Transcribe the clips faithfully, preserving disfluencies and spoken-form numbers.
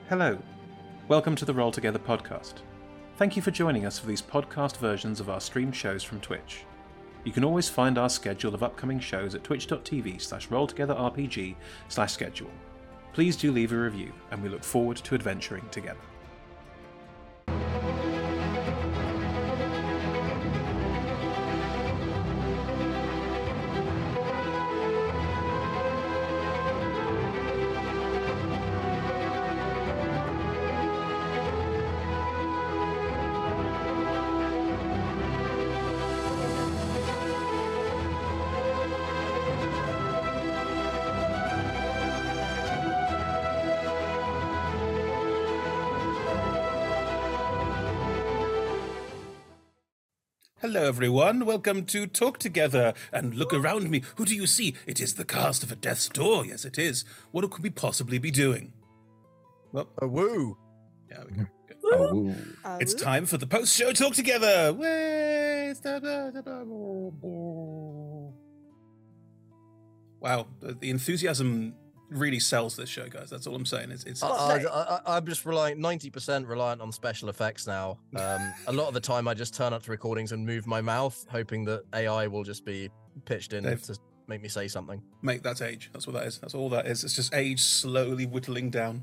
Hello, welcome to the Roll Together podcast. Thank you for joining us for these podcast versions of our streamed shows from Twitch. You can always find our schedule of upcoming shows at twitch.tv slash rolltogetherrpg slash schedule. Please do leave a review, and we look forward to adventuring together. Hello everyone, welcome to Talk Together, and look around me, who do you see? It is the cast of A Death's Door, yes it is. What could we possibly be doing? Well, a woo. Yeah, we go. A woo. It's time for the post-show Talk Together! Wow, the enthusiasm really sells this show, guys. That's all I'm saying. It's, it's... I, I, I, I'm just relying ninety percent reliant on special effects now. Um, a lot of the time, I just turn up to recordings and move my mouth, hoping that A I will just be pitched in Dave, to make me say something. Mate, that's age. That's what that is. That's all that is. It's just age slowly whittling down.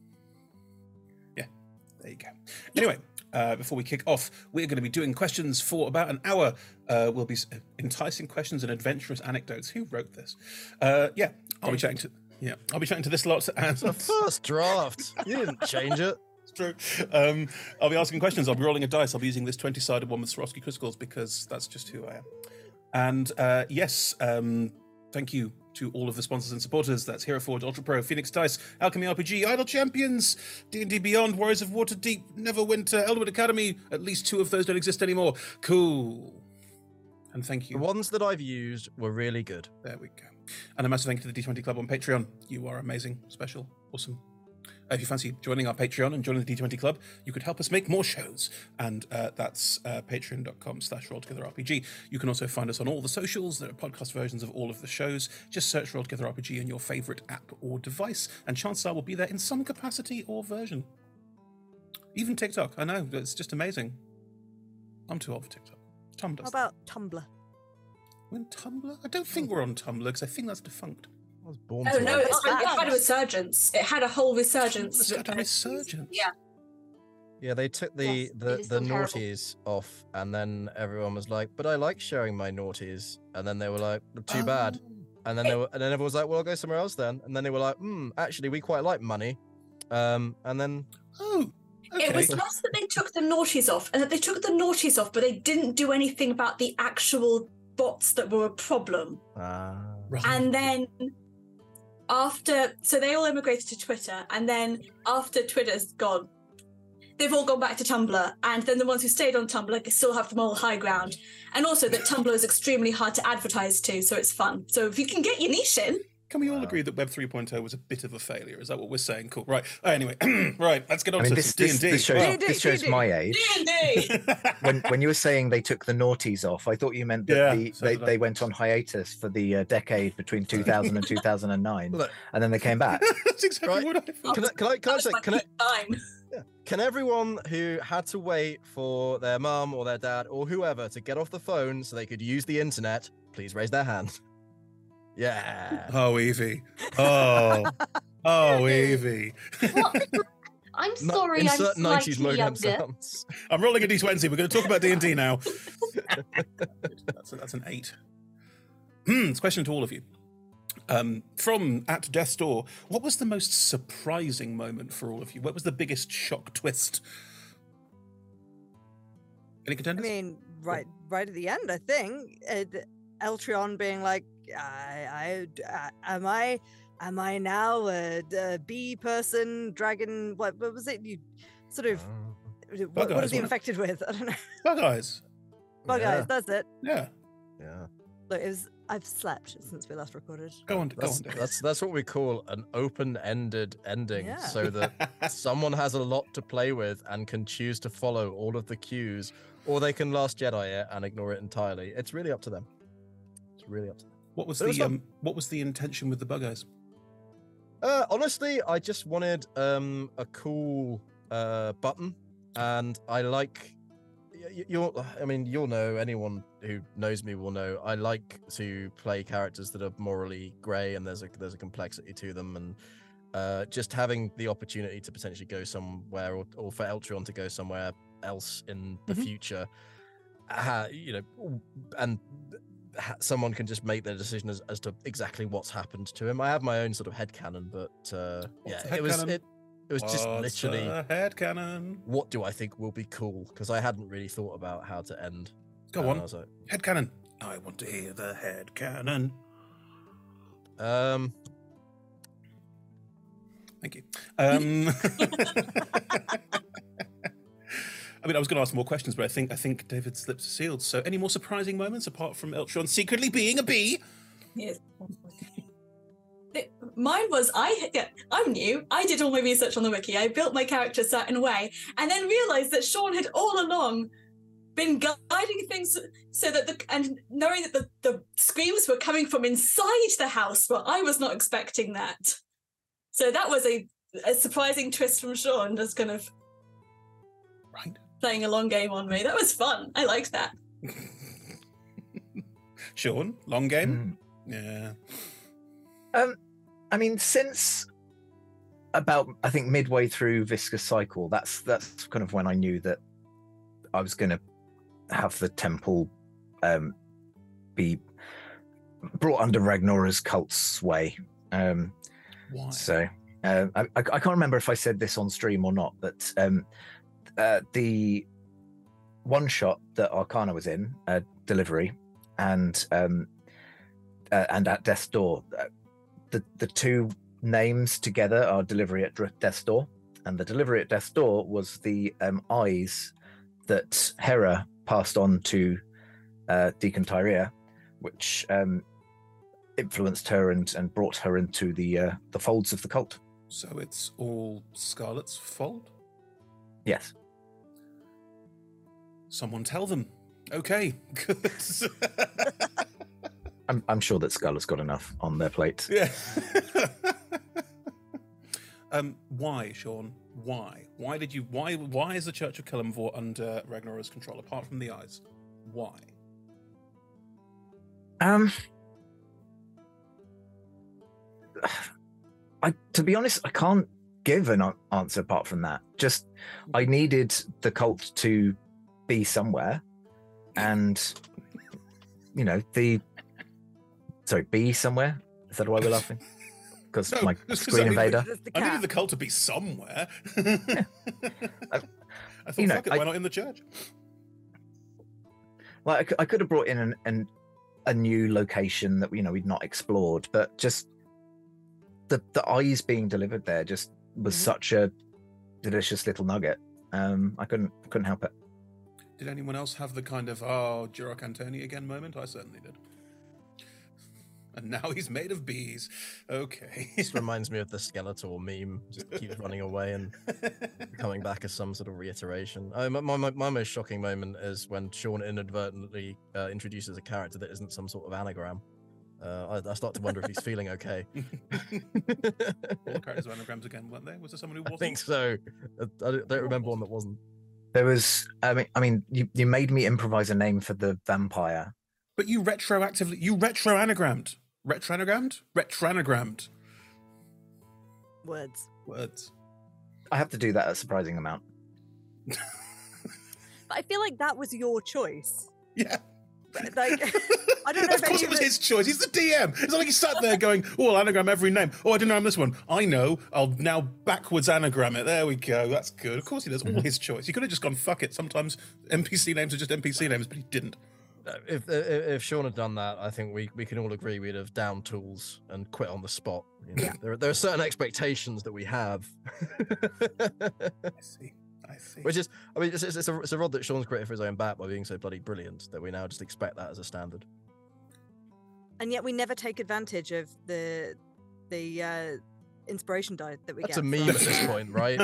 Yeah, there you go. Anyway, uh, before we kick off, we're going to be doing questions for about an hour. Uh, we'll be enticing questions and adventurous anecdotes. Who wrote this? Uh, yeah, I'll be chatting to. Yeah, I'll be chatting to this lot. And the first draft. You didn't change it. It's true. Um, I'll be asking questions. I'll be rolling a dice. I'll be using this twenty-sided one with Swarovski crystals because that's just who I am. And uh, yes, um, thank you to all of the sponsors and supporters. That's Hero Forge, Ultra Pro, Phoenix Dice, Alchemy R P G, Idle Champions, D and D Beyond, Warriors of Waterdeep, Neverwinter, Elderwood Academy. At least two of those don't exist anymore. Cool. And thank you. The ones that I've used were really good. There we go. And a massive thank you to the D twenty Club on Patreon. You are amazing, special, awesome. Uh, if you fancy joining our Patreon and joining the D twenty Club, you could help us make more shows. And uh, that's uh, patreon.com slash rolltogetherrpg. You can also find us on all the socials. There are podcast versions of all of the shows. Just search Roll Together R P G in your favorite app or device, and chances are we'll be there in some capacity or version. Even TikTok. I know, it's just amazing. I'm too old for TikTok. Tom does. How about Tumblr? We're on Tumblr? I don't think we're on Tumblr because I think that's defunct. I was born oh to no, it. it's had, it had a resurgence. It had a whole resurgence. It's had a resurgence? Yeah. Yeah, they took the Yes, the, it is the still terrible. naughties off, and then everyone was like, "But I like sharing my naughties," and then they were like, "Too Oh. bad." And then they were, and then everyone was like, "Well, I'll go somewhere else then." And then they were like, "Hmm, actually, we quite like money." Um, and then Oh. Okay. It was just that they took the naughties off, and that they took the naughties off, but they didn't do anything about the actual bots that were a problem. ah, Right. And then after, so they all immigrated to Twitter, and then after Twitter's gone, they've all gone back to Tumblr, and then the ones who stayed on Tumblr still have the moral high ground. And also that Tumblr is extremely hard to advertise to, so it's fun. So if you can get your niche in, Can we all Wow. agree that Web three point oh was a bit of a failure? Is that what we're saying? Cool. Right. Oh, anyway, right. Let's get on I mean, to this, some D this, and D. this shows, Wow. D and D, this shows D and D. my age. D and D. When, when you were saying they took the naughties off, I thought you meant that Yeah, the, so they, did I. they went on hiatus for the uh, decade between two thousand and two thousand nine, Look, and then they came back. That's exactly Right. what I thought. can I can I can I That was say my can I peak time. Can everyone who had to wait for their mum or their dad or whoever to get off the phone so they could use the internet, please raise their hand? Yeah. Oh, Evie. Oh. Oh, Evie. What? I'm No- sorry, I'm Insert nineties slightly modem younger. sounds. I'm rolling a D twenty. We're going to talk about D and D now. that's, a, that's an eight. Hmm, it's a question to all of you. Um, from at Death's Door, what was the most surprising moment for all of you? What was the biggest shock twist? Any I contenders? mean, right, right at the end, I think uh, Eltron being like, I, I, uh, am I, am I now a, a bee person, dragon? What, what was it? You sort of, what, Bug what eyes, is he wasn't it? infected with? I don't know. Bug eyes. Bug yeah, eyes, that's it. Yeah. Yeah. Look, it was. I've slept since we last recorded. Go on. Go That's, on. Dave. that's that's what we call an open-ended ending, Yeah. so that someone has a lot to play with and can choose to follow all of the cues, or they can Last Jedi it and ignore it entirely. It's really up to them. It's really up to them. What was But it was the fun. um, what was the intention with the bug eyes? Uh, honestly, I just wanted um a cool uh button, and I like. y- You'll, I mean, you'll know. Anyone who knows me will know. I like to play characters that are morally grey, and there's a there's a complexity to them, and uh, just having the opportunity to potentially go somewhere, or, or for Eltrion to go somewhere else in the Mhm. future, uh, you know, and ha- someone can just make their decision as, as to exactly what's happened to him. I have my own sort of headcanon, but uh, What's yeah, the it was headcanon? it, it was just What's literally the headcanon? what do I think will be cool, because I hadn't really thought about how to end. Go and on. I was like, Headcanon. I want to hear the headcanon. um, Thank you. Um, I mean, I was going to ask more questions, but I think I think David's lips are sealed. So, any more surprising moments apart from Eltron secretly being a bee? Yes. It- Mine was I yeah, I'm new. I did all my research on the wiki. I built my character a certain way, and then realized that Sean had all along been guiding things so that the and knowing that the, the screams were coming from inside the house, but I was not expecting that. So that was a, a surprising twist from Sean, just kind of Right. playing a long game on me. That was fun. I liked that. Sean, long game? Mm. Yeah. Um, I mean, since about I think midway through Viscous Cycle, that's that's kind of when I knew that I was going to have the temple um, be brought under Ragnora's cult sway. Um, Why? So uh, I, I can't remember if I said this on stream or not, but um, uh, the one shot that Arcana was in, uh, Delivery, and um, uh, and at Death's Door, uh, the the two names together are Delivery at Dr- Death's Door, and the Delivery at Death's Door was the um, eyes that Hera passed on to uh, Deacon Tyrea, which um, influenced her and, and brought her into the uh, the folds of the cult. So it's all Scarlet's fault? Yes. Someone tell them. Okay, good. I'm, I'm sure that Scarlet's got enough on their plate. Yeah. um, why, Sean? Why? Why did you? Why? Why is the Church of Kelemvor under Ragnora's control? Apart from the eyes, why? Um, I to be honest, I can't give an a- answer apart from that. Just I needed the cult to be somewhere, and you know the sorry, be somewhere. Is that why we're laughing? Because No, my just 'cause screen I mean, invader. There's the I needed cat. the cult to be somewhere. I- I thought, you know, fuck it, I- why not in the church? Well, I, c- I could have brought in an, an a new location that you know we'd not explored, but just the the eyes being delivered there just was Mhm. such a delicious little nugget. Um, I couldn't couldn't help it. Did anyone else have the kind of oh Jirok Antoni again moment? I certainly did. And now he's made of bees. Okay. this reminds me of the Skeletor meme. Just keeps running away and coming back as some sort of reiteration. Oh, my, my, my most shocking moment is when Sean inadvertently uh, introduces a character that isn't some sort of anagram. Uh, I, I start to wonder if he's feeling okay. All characters were anagrams again, weren't they? Was there someone who I wasn't? think so. I, I don't don't remember one that wasn't. There was, I mean, I mean, you, you made me improvise a name for the vampire. But you retroactively, you retro anagrammed. Retro anagrammed? Retro anagrammed. Words. Words. I have to do that a surprising amount. But I feel like that was your choice. Yeah. Like, I don't know Of if course any it was of it- his choice. He's the D M. It's not like he sat there going, oh, I'll anagram every name. Oh, I didn't anagram this one. I know. I'll now backwards anagram it. There we go. That's good. Of course he does. All his choice. He could have just gone, fuck it. Sometimes N P C names are just N P C names, but he didn't. Uh, If, if if Sean had done that, I think we, we can all agree we'd have downed tools and quit on the spot. You know? Yeah. There, there are certain expectations that we have. I see. I see. Which is, I mean, it's, it's, it's, a, it's a rod that Sean's created for his own back by being so bloody brilliant that we now just expect that as a standard. And yet we never take advantage of the the uh, inspiration die that we That's get. a meme from- at this point, right?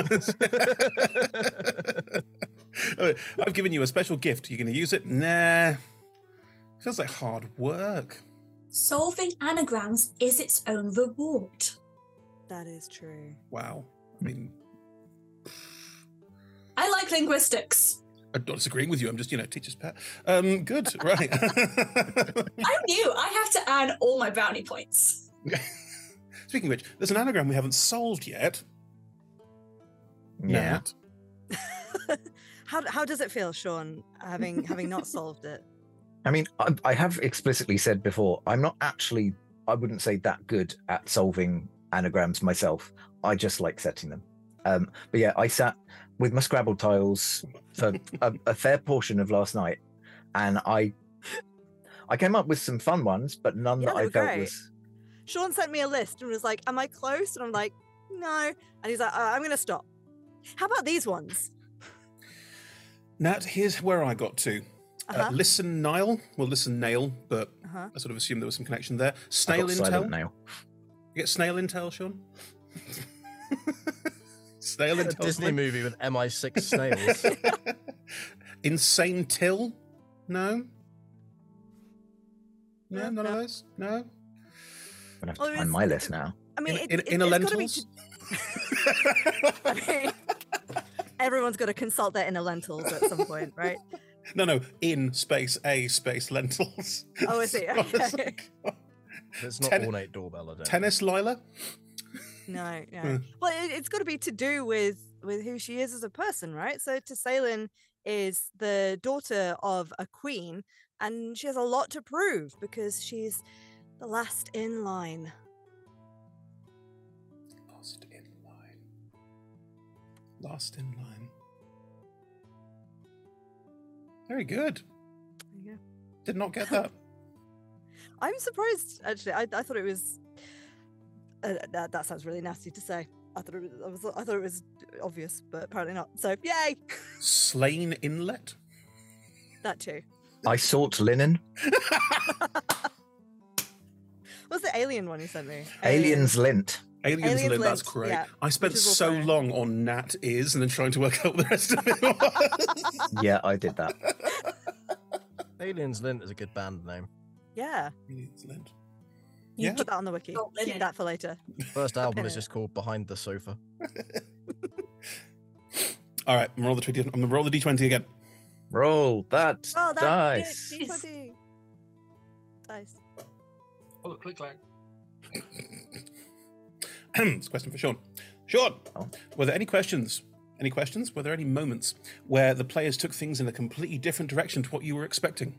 Uh, I've given you a special gift. You're going to use it? Nah. Feels like hard work. Solving anagrams is its own reward. That is true. Wow. I mean, I like linguistics. I'm not disagreeing with you. I'm just, you know, teacher's pet. Um, good, right. I'm new. I have to earn all my brownie points. Speaking of which, there's an anagram we haven't solved yet. Yeah. Nat. How how does it feel, Sean, having having not solved it? I mean, I, I have explicitly said before, I'm not actually, I wouldn't say that good at solving anagrams myself. I just like setting them. Um, but yeah, I sat with my Scrabble tiles for a, a fair portion of last night, and I I came up with some fun ones, but none Yeah, that they I were felt great. was. Sean sent me a list and was like, "Am I close?" And I'm like, "No." And he's like, "Uh, "I'm going to stop." How about these ones? Nat, here's where I got to. Uh-huh. Uh, listen, Nile. Well, listen, Nail, but Uh-huh. I sort of assumed there was some connection there. I Snail got silent intel. now. You get snail intel, Sean? snail A intel. Disney movie with M I six snails. Insane till? No? No, No, none of no. those? No? I'm gonna have Oh, to it's- find my list now. I mean, In, it, in, it, inner it's gotta be lentils? to- I mean, everyone's got to consult their inner lentils at some point, right? no, no. In space A space lentils. Oh, I see. Okay. It's not Ten- ornate doorbell, I don't Tennis Lila? No, no. Hmm. Well, it, it's got to be to do with with who she is as a person, right? So Tessaylin is the daughter of a queen, and she has a lot to prove because she's the last in line. Lost in line. Lost in line. Very good. There you go. Did not get that. I'm surprised, actually. I, I thought it was. Uh, that, that sounds really nasty to say. I thought it was, I was. I thought it was obvious, but apparently not. So, yay! Slain Inlet? That too. I sought linen. What's the alien one you sent me? Aliens lint. Aliens, Aliens Lint, that's Lint, great. yeah, I spent which is so also- long on Nat is and then trying to work out what the rest of it was. Yeah, I did that. Aliens Lint is a good band name. Yeah. Aliens Lint. You Yeah. Put that on the wiki. Oh, Keep linen. that for later. First album pin is it. just called Behind the Sofa. All right, I'm gonna roll the twenty. I'm gonna roll the d twenty again. Roll that Oh, that dice. D twenty. Dice. Oh, click clack. It's a question for Sean. Sean, Oh. were there any questions? Any questions? Were there any moments where the players took things in a completely different direction to what you were expecting?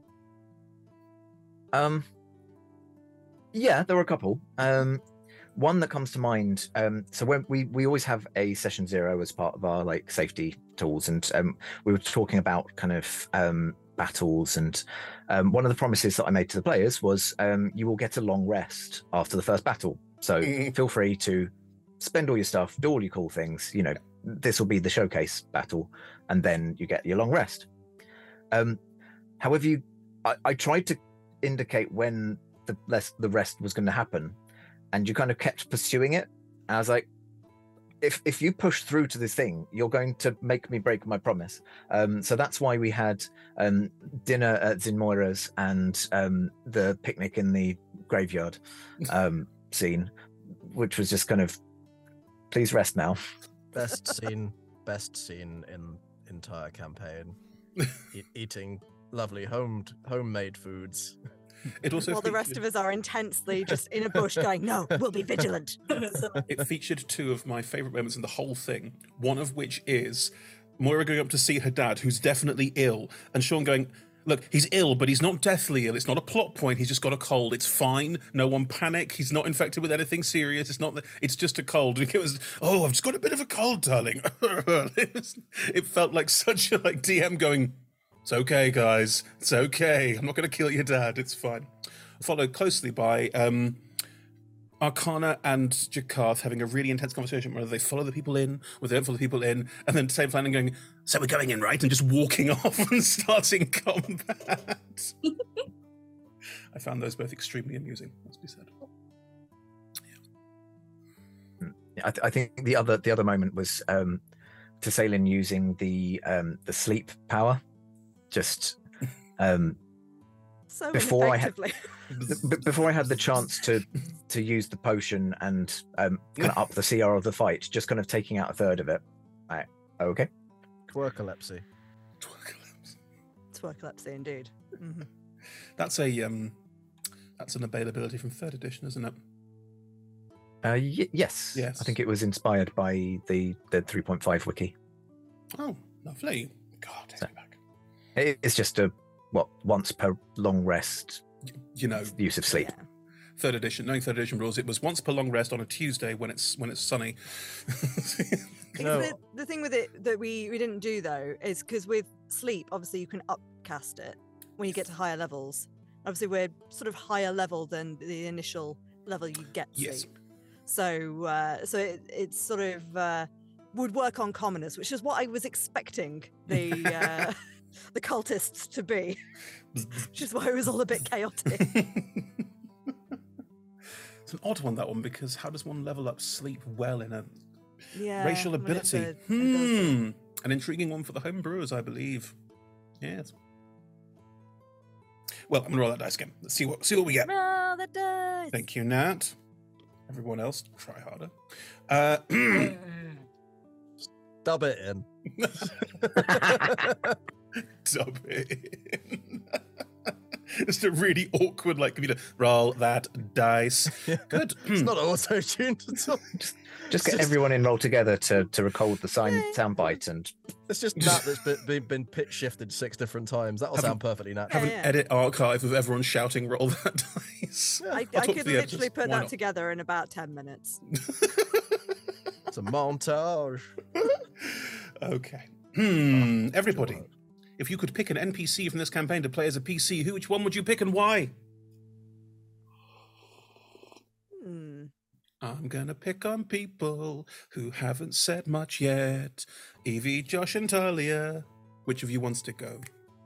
Um, yeah, there were a couple. Um, one that comes to mind. Um, so when we we always have a session zero as part of our like safety tools, and um, we were talking about kind of um, battles, and um, one of the promises that I made to the players was um, you will get a long rest after the first battle. So Mm. feel free to spend all your stuff, do all your cool things. You know, this will be the showcase battle, and then you get your long rest. Um, however, you, I, I tried to indicate when the less the rest was going to happen, and you kind of kept pursuing it. And I was like, if if you push through to this thing, you're going to make me break my promise. Um, so that's why we had um, dinner at Zinmoira's and um, the picnic in the graveyard um, scene, which was just kind of, please rest now. Best scene, best scene in entire campaign. E- eating lovely homed homemade foods. It also While the rest featured- of us are intensely just in a bush going, no, we'll be vigilant. It featured two of my favourite moments in the whole thing. One of which is Moira going up to see her dad, who's definitely ill, and Sean going, "Look, he's ill, but he's not deathly ill. It's not a plot point. He's just got a cold. It's fine. No one panic. He's not infected with anything serious. It's not. The, it's just a cold." And it was, "Oh, I've just got a bit of a cold, darling." it, was, it felt like such a like D M going, "It's okay, guys. It's okay. I'm not going to kill your dad. It's fine." Followed closely by um, Arcana and Jakarth having a really intense conversation whether they follow the people in, or they don't follow the people in, and then same planning going, "So we're going in, right?" And just walking off and starting combat. I found those both extremely amusing, must be said. I, th- I think the other the other moment was um, Tessaylin using the um, the sleep power, just um, So Before I had- ineffectively. B- before I had the chance to to use the potion and um, kind of up the C R of the fight, just kind of taking out a third of it. Right. Okay. Twerkalepsy. Twerkalepsy, indeed. Mhm. That's a um, that's an availability from third edition, isn't it? Uh, y- yes. Yes. I think it was inspired by the the three point five wiki. Oh, lovely. God, take So- me back. It- It's just a what once per long rest You know, use of sleep. Yeah. third edition, knowing third edition rules, it was once per long rest on a Tuesday when it's when it's sunny. Because No. the, the thing with it that we, we didn't do though is because with sleep, obviously you can upcast it when you get to higher levels. Obviously, we're sort of higher level than the initial level you get Yes. sleep. So uh, so it, it's sort of uh, would work on commoners, which is what I was expecting the uh, the cultists to be, which is why it was all a bit chaotic. It's an odd one, that one, because how does one level up sleep well in a Yeah, racial when it's ability? a ability. Hmm. An intriguing one for the home brewers, I believe. Yes. Well, I'm gonna roll that dice again. Let's see what see what we get. Roll the dice. Thank you, Nat. Everyone else, try harder. Uh, Dub it in. dub it in. Just a really awkward, like, computer. Roll that dice. Good. It's not auto-tuned at all. Just get Just- everyone in roll together to to record the sign Yay. soundbite and It's just Nat that's been, been, been pitch shifted six different times. That'll Have sound perfectly Have natural. an yeah. edit archive of everyone shouting "roll that dice." I, I'll I talk could to the editors. literally put Why that not? together in about ten minutes. It's a montage. Okay. Hmm. Everybody, if you could pick an N P C from this campaign to play as a P C, who, which one would you pick and why? Hmm. I'm gonna pick on people who haven't said much yet. Evie, Josh, and Talia. Which of you wants to go?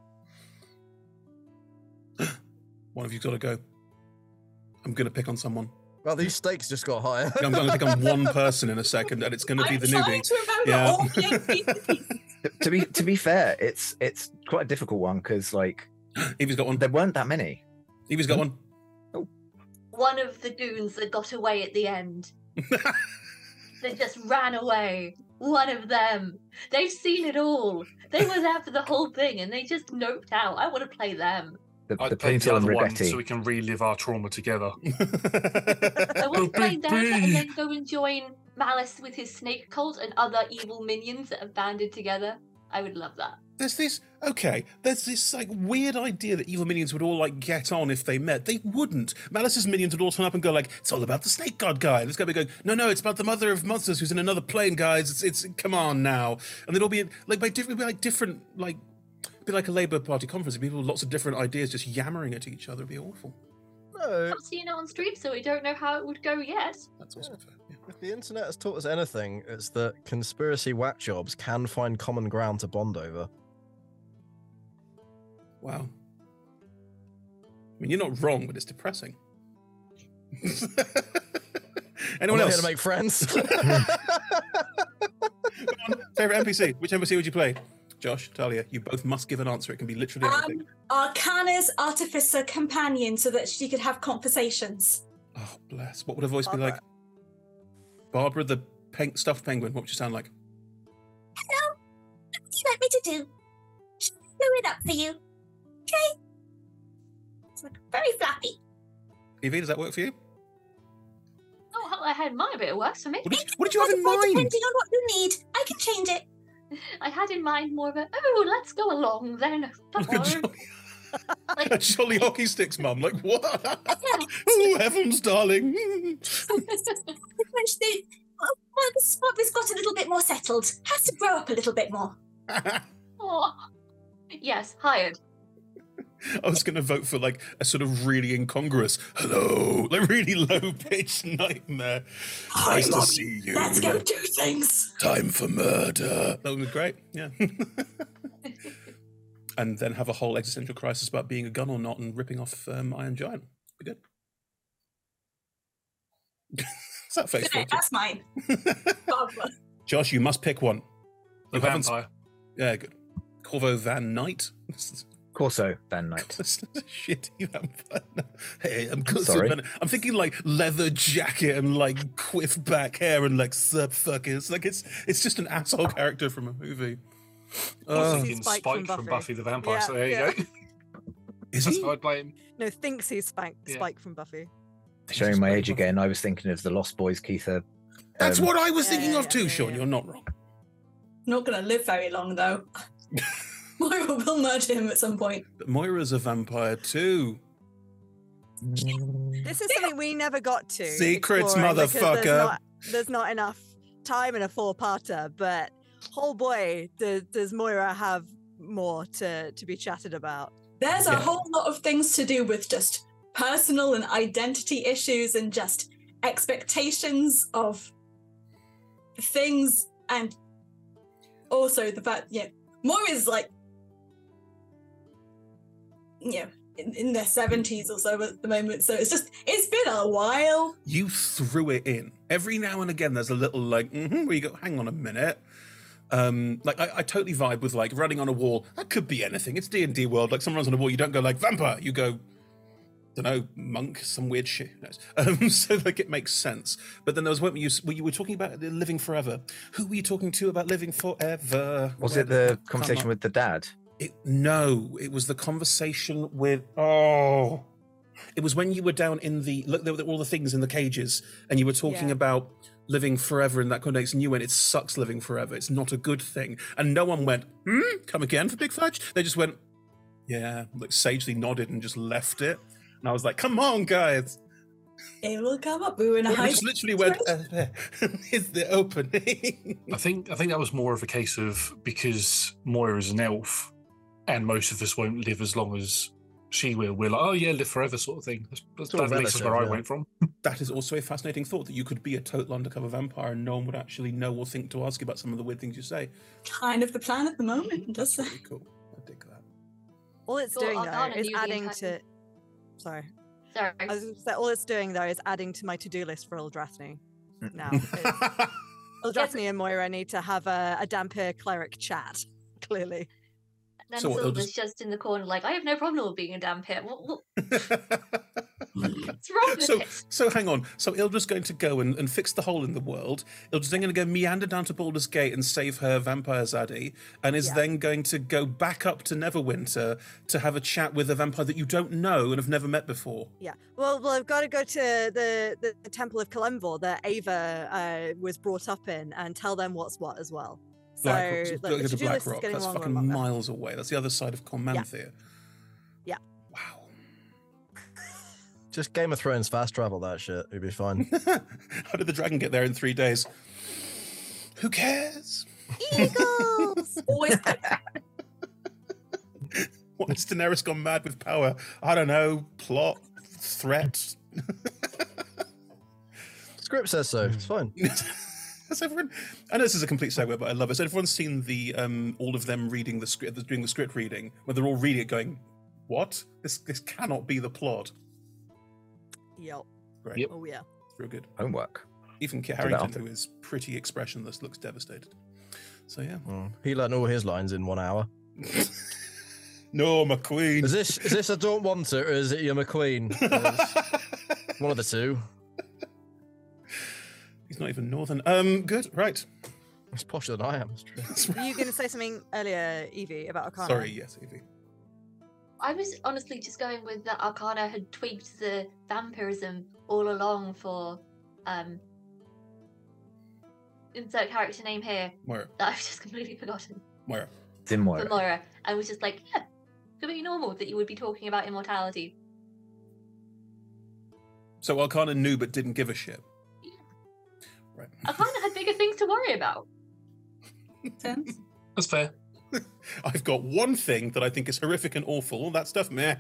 One of you's got to go. I'm gonna pick on someone. Well, these stakes just got higher. I'm gonna pick on one person in a second, and it's gonna be I'm the trying newbie. to remember Yeah. all the N P Cs. to be to be fair, it's it's quite a difficult one because like Evie's got one. there weren't that many. Evie's got one. One of the goons that got away at the end. That just ran away. One of them. They've seen it all. They were there for the whole thing and they just noped out. I want to play them. The, I'd the take the Plaintill and other one Rigetti. so we can relive our trauma together. I want Oh, to play big them and bee. then go and join Malice with his snake cult and other evil minions that have banded together. I would love that. There's this okay. There's this like weird idea that evil minions would all like get on if they met. They wouldn't. Malice's minions would all turn up and go like, "It's all about the snake god guy." And this guy would be going, "No, no, it's about the mother of monsters who's in another plane, guys. It's it's come on now." And they'd all be like by different, be like different, like be like a Labour Party conference. People with lots of different ideas just yammering at each other. It'd be awful. No, Not seen it on stream, so we don't know how it would go yet. That's also fair. Yeah. if the internet has taught us anything, it's that conspiracy whack jobs can find common ground to bond over. Wow. I mean, you're not wrong, but it's depressing. Anyone I'm not else? here to make friends. Favorite N P C? Which N P C would you play? Josh, Talia, you both must give an answer. It can be literally anything. Um, Arcana's artificer companion so that she could have conversations. Oh, bless. What would her voice be Barbara. like? Barbara, the pen- stuffed penguin. What would she sound like? Hello. What would you like me to do? Shall I blow it up for you? Okay. It's like very fluffy. Evie, does that work for you? Oh, hell, I had my bit. It works for me. What did you, what did you have in Well, mind? Depending on what you need, I can change it. I had in mind more of a, oh, let's go along then. Like a Bye. jolly, Like, a jolly hockey sticks, mum. Like, what? Yeah. Oh, heavens, darling. Once the well, the spot has got a little bit more settled. Has to grow up a little bit more. oh. Yes, hired. I was going to vote for like a sort of really incongruous hello, like really low pitched nightmare. Hi, nice to Mum. see you. Let's go do things. Time for murder. That would be great. Yeah. And then have a whole existential crisis about being a gun or not and ripping off um, Iron Giant. Be good. Is that face Okay, filter? that's mine. Barbara. Josh, you must pick one. The You haven't- vampire. Yeah, good. Corvo Van Knight. Corso Van Knight. Shitty vampire. Hey, I'm Corso sorry. Van. I'm thinking like leather jacket and like quiff back hair and like sub fucker. It's like it's it's just an asshole character from a movie. I was Uh, thinking Spike Spike, from from, Buffy. Buffy. the Vampire, Yeah, so there yeah. you go. is That's he? how I'd play him. No, thinks he's Spike, Yeah. Spike from Buffy. Showing my age again, I was thinking of the Lost Boys, Keitha. That's um, what I was Yeah, thinking yeah, of yeah, too, yeah, Sean. yeah. You're not wrong. Not going to live very long, though. Moira will murder him at some point. But Moira's a vampire too. This is something we never got to. Secrets, exploring because motherfucker. There's not, there's not enough time in a four-parter, but oh boy, does, does Moira have more to, to be chatted about. There's a Yeah. whole lot of things to do with just personal and identity issues and just expectations of things, and also the fact, yeah, Moira's like, yeah, in, in their seventies or so at the moment, so it's just, it's been a while. You threw it in. Every now and again, there's a little like, mm-hmm, where you go, hang on a minute. Um, like I, I totally vibe with like running on a wall. That could be anything. It's D and D world. Like someone runs on a wall, you don't go like vampire. You go, don't know, monk, some weird shit. Who knows? Um, so like it makes sense. But then there was one where you where you were talking about living forever. Who were you talking to about living forever? Was Where it did the that come conversation up? with the dad? It, no, it was the conversation with. Oh, it was when you were down in the look. There were all the things in the cages, and you were talking Yeah. about living forever in that context. And you went, "It sucks living forever. It's not a good thing." And no one went, "Hmm, come again for Big Fudge." They just went, "Yeah," like sagely nodded and just left it. And I was like, "Come on, guys!" It will come up. We were in a We high just literally went, uh, "Here's the opening." I think I think that was more of a case of because Moira's an elf, and most of us won't live as long as she will. We're like, oh yeah, live forever, sort of thing. That's, that's, Sort of that at least is where relative, I yeah. went from. That is also a fascinating thought that you could be a total undercover vampire and no one would actually know or think to ask you about some of the weird things you say. kind of the plan at the moment, does That's it? really cool. I dig that. All it's So doing though Arcana is knew the adding entire- to. Sorry, Sorry. I was going to say all it's doing though is adding to my to-do list for Eldrathni. Now, It's- Eldrathni and Moira need to have a, a Dampir cleric chat. Clearly, Then So what, they'll Silver's just- just in the corner, like, I have no problem with being a damn pit. What, what, what's wrong with so, it? so hang on. So Ildra's going to go and, and fix the hole in the world. Ildra's then going to go meander down to Baldur's Gate and save her vampire zaddy, and is Yeah. then going to go back up to Neverwinter to have a chat with a vampire that you don't know and have never met before. yeah. Well, well, I've got to go to the, the, the Temple of Kalimvor that Ava uh, was brought up in and tell them what's what as well. So Black, look, go the to to-do Black list is Rock. getting That's longer fucking and longer. miles away. That's the other side of Cormanthia. Yeah. Wow. Just Game of Thrones fast travel that shit. It'd be fine. How did the dragon get there in three days? Who cares? Eagles. Always What has Daenerys gone mad with power? I don't know. Plot, threat. Script says so. It's fine. Has everyone? I know this is a complete segue, but I love it. Has everyone seen the um, all of them reading the script, doing the script reading, where they're all reading it, going, "What? This this cannot be the plot." Yep. Great, Yep. Oh yeah. real good. Homework. Even Kit that Harington, after. who is pretty expressionless, looks devastated. So yeah. Mm. He learned all his lines in one hour. No, McQueen. Is this is this I don't want it, or is it you're McQueen? It's one of the two. He's not even northern. Um, good, right. He's posher than I am. It's true. That's Were right. you going to say something earlier, Evie, about Arcana? Sorry, yes, Evie. I was honestly just going with that Arcana had tweaked the vampirism all along for um insert character name here Moira. that I've just completely forgotten Moira. for Zimoira. Moira. I was just like, yeah, could be normal that you would be talking about immortality. So Arcana knew but didn't give a shit. Right. Arcana had bigger things to worry about. sense. That's fair. I've got one thing that I think is horrific and awful. That stuff, meh.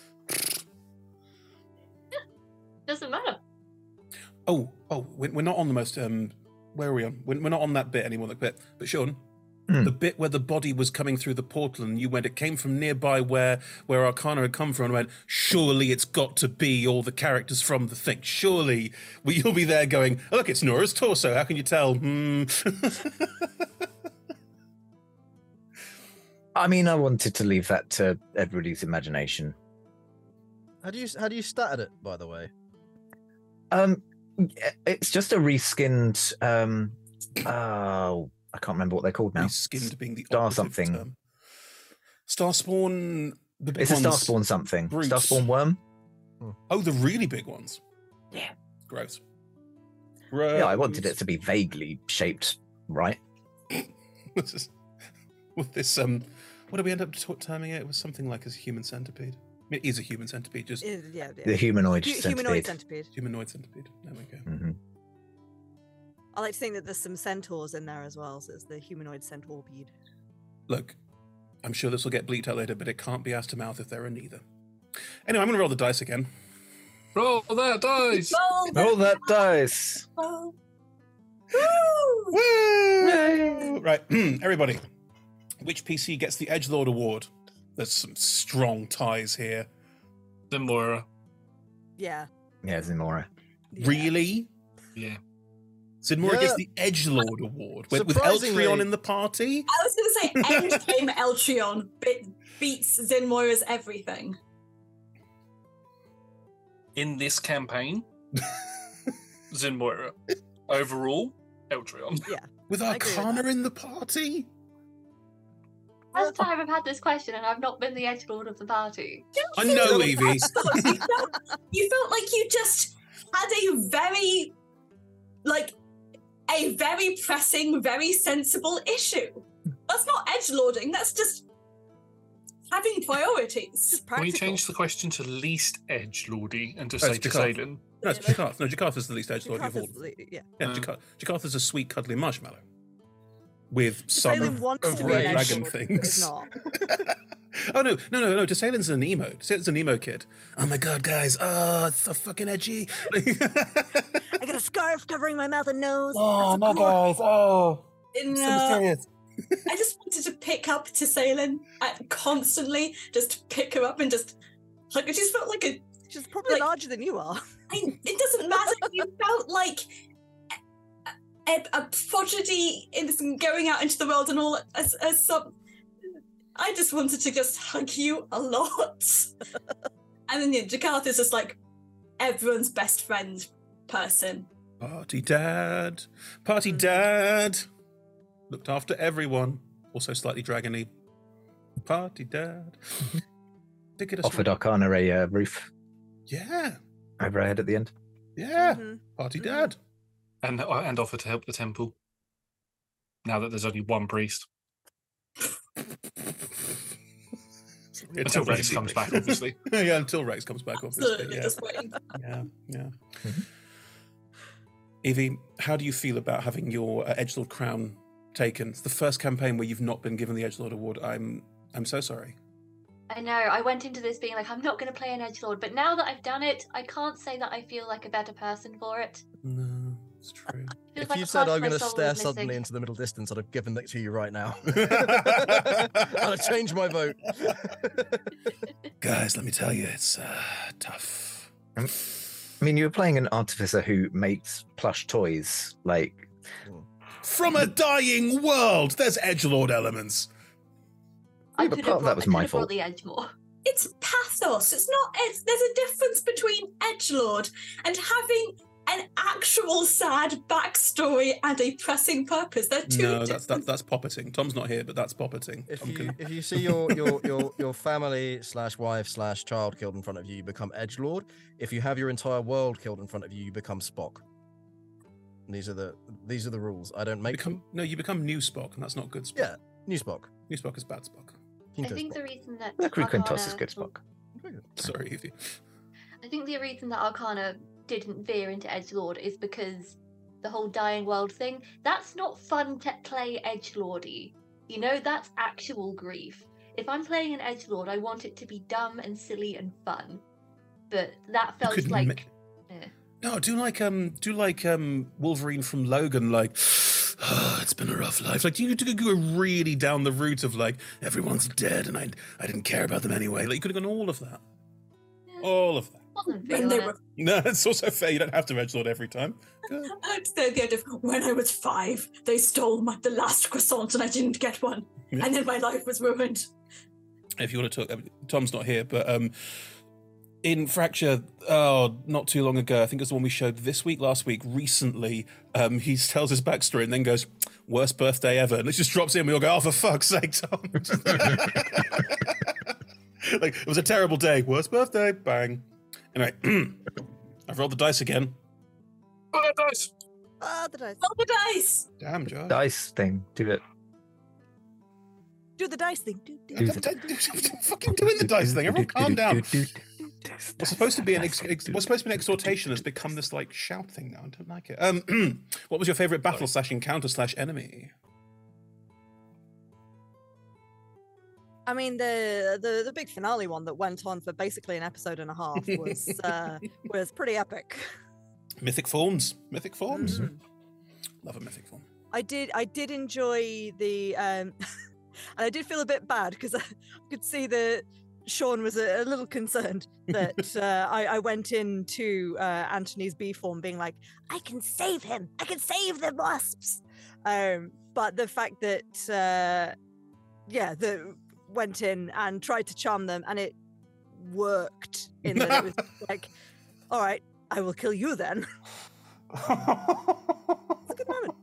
Doesn't matter. Oh, oh, we're we're not on the most. Um, where are we on? We're we're not on that bit anymore. That bit, but Sean, Hmm. the bit where the body was coming through the portal, and you went. It came from nearby where where Arcana had come from, and went. Surely it's got to be all the characters from the thing. Surely, well, you'll be there going. Oh, look, it's Nora's torso. How can you tell? Hmm. I mean, I wanted to leave that to everybody's imagination. How do you how do you stat at it, by the way? Um, it's just a reskinned. Um, oh, I can't remember what they're called now. Reskinned being the Star operative something. term. Starspawn. The big It's a ones. Starspawn something. Brutes. Starspawn worm. Oh, the really big ones. Yeah. Gross. Yeah, I wanted it to be vaguely shaped, right? With this, with this, um, what did we end up t- terming it? It was something like a human centipede. I mean, it is a human centipede, just Is- yeah, yeah. The humanoid Hu- centipede. humanoid centipede. humanoid centipede. There we go. hmm I like to think that there's some centaurs in there as well, so it's the humanoid centaurpede. Look, I'm sure this will get bleeped out later, but it can't be asked to mouth if there are neither. Anyway, I'm going to roll the dice again. Roll that dice. Roll the Roll that dice. roll. Woo! Right, everybody. Which P C gets the Edgelord Award? There's some strong ties here. Then Moira. Yeah. Yeah, Zimora. yeah. Really? Yeah. Sidmora Yeah. gets the Edgelord Award with, with Surprisingly- Eltrion in the party. I was going to say Endgame Eltrion be- beats Zin Moira's everything. In this campaign, Zin Moira. Overall, Eltrion. With I agree with Arcana in the party? First time I've had this question and I've not been the edgelord of the party. I know, Evie. you, felt, you felt like you just had a very, like, a very pressing, very sensible issue. That's not edgelording, that's just having priorities. Just Can we practical. change the question to least edge lordy and just Oh, say it's to Jakar. Salen? No, it's Jakarth. No, Jakarth's the least Edgelord of all. Jakarth's the- Yeah. Yeah, Uh. Jakarth. Jakarth's a sweet, cuddly marshmallow. With some Salem wants of to be an rage. dragon Edgelord, but things. is not. Oh no, no, no, no! Desalin's an emo. Desalin's an emo kid. Oh my god, guys! Oh, it's so fucking edgy. I got a scarf covering my mouth and nose. oh That's no, cool. guys! Oh, In, so uh, mysterious. I just wanted to pick up to Salen and constantly just pick her up and just like it just felt like a. She's probably like- larger than you are. I, it doesn't matter. You felt like a, a, a prodigy in this and going out into the world and all as, as some. I just wanted to just hug you a lot. And then yeah, Jakarth is just like everyone's best friend person. Party dad, party dad. Looked after everyone. Also slightly dragony. Party dad. Ticket us. Offered Arcana a uh, roof Yeah, over our head at the end. yeah. Mhm. Party Mhm. dad. And, uh, and offer to help the temple. Now that there's only one priest. Sorry, Until Rex Rex comes back, obviously. yeah, until Rex comes back, obviously. Absolutely, Yeah, just waiting. yeah, yeah. Mhm. Evie, how do you feel about having your uh, Edgelord crown taken? It's the first campaign where you've not been given the Edgelord award. I'm, I'm so sorry. I know, I went into this being like, I'm not going to play an edgelord, but now that I've done it, I can't say that I feel like a better person for it. No, it's true. Feels If like you a said part of I'm my going to soul stare is missing. suddenly into the middle distance, I'd have given that to you right now. I'll change my vote. Guys, let me tell you, it's uh, tough. I mean, you were playing an artificer who makes plush toys. Like, From a dying world, there's Edgelord elements. I Yeah, but could part have of brought, that was I could my have brought fault. the edge more. It's pathos. It's not. It's, there's a difference between edgelord and having an actual sad backstory and a pressing purpose. They're two No, that's different. that, that's poppeting. Tom's not here, but that's poppeting. If Tom you can- if you see your your your your family slash wife slash child killed in front of you, you become edgelord. If you have your entire world killed in front of you, you become Spock. And these are the these are the rules. I don't make become, them. no, you become new Spock, and that's not good Spock. Yeah, new Spock. New Spock is bad Spock. I Quinto think the Spock. reason that Mercury Quintos is Arcana- good Spock. Sorry, Evie. I think the reason that Arcana didn't veer into edgelord is because the whole dying world thing. That's not fun to play edgelordy. You know, that's actual grief. If I'm playing an edgelord, I want it to be dumb and silly and fun. But that You felt could like. ma- eh. No, do like um, do like um, Wolverine from Logan. Like, oh, it's been a rough life. Like, you could go really down the route of like everyone's dead, and I I didn't care about them anyway. Like, you could have gone all of that, Yeah. all of that. Wasn't When feeling they it. were, No, it's also fair. You don't have to edgelord every time. Good. so the end of when I was five, they stole my, the last croissant and I didn't get one, Yeah. and then my life was ruined. If you want to talk, Tom's not here, but um, in Fracture, oh, not too long ago, I think it was the one we showed this week, last week, recently, um, he tells his backstory and then goes, worst birthday ever. And it just drops in. We all go, oh, for fuck's sake, Tom. Like, it was a terrible day. Worst birthday. Bang. Anyway, I've rolled the dice again. Oh, that dice. Ah, the dice. Roll the dice. Damn, Josh. Dice thing. Do it. Do the dice thing. Do, do, Do I'm fucking doing the dice thing. Everyone calm down. What's supposed to be an ex- ex- what's supposed to be an exhortation has become this like shout thing now. I don't like it. Um, what was your favorite battle slash encounter slash enemy? I mean, the, the the big finale one that went on for basically an episode and a half was uh, was pretty epic. Mythic forms. Mythic forms. Mhm. Love a mythic form. I did I did enjoy the um, and I did feel a bit bad because I could see that Sean was a, a little concerned that uh, I, I went into uh, Anthony's B form being like, I can save him, I can save the wasps. Um, but the fact that uh, yeah, the went in and tried to charm them and it worked in that it was like, all right, I will kill you then. It's a good moment.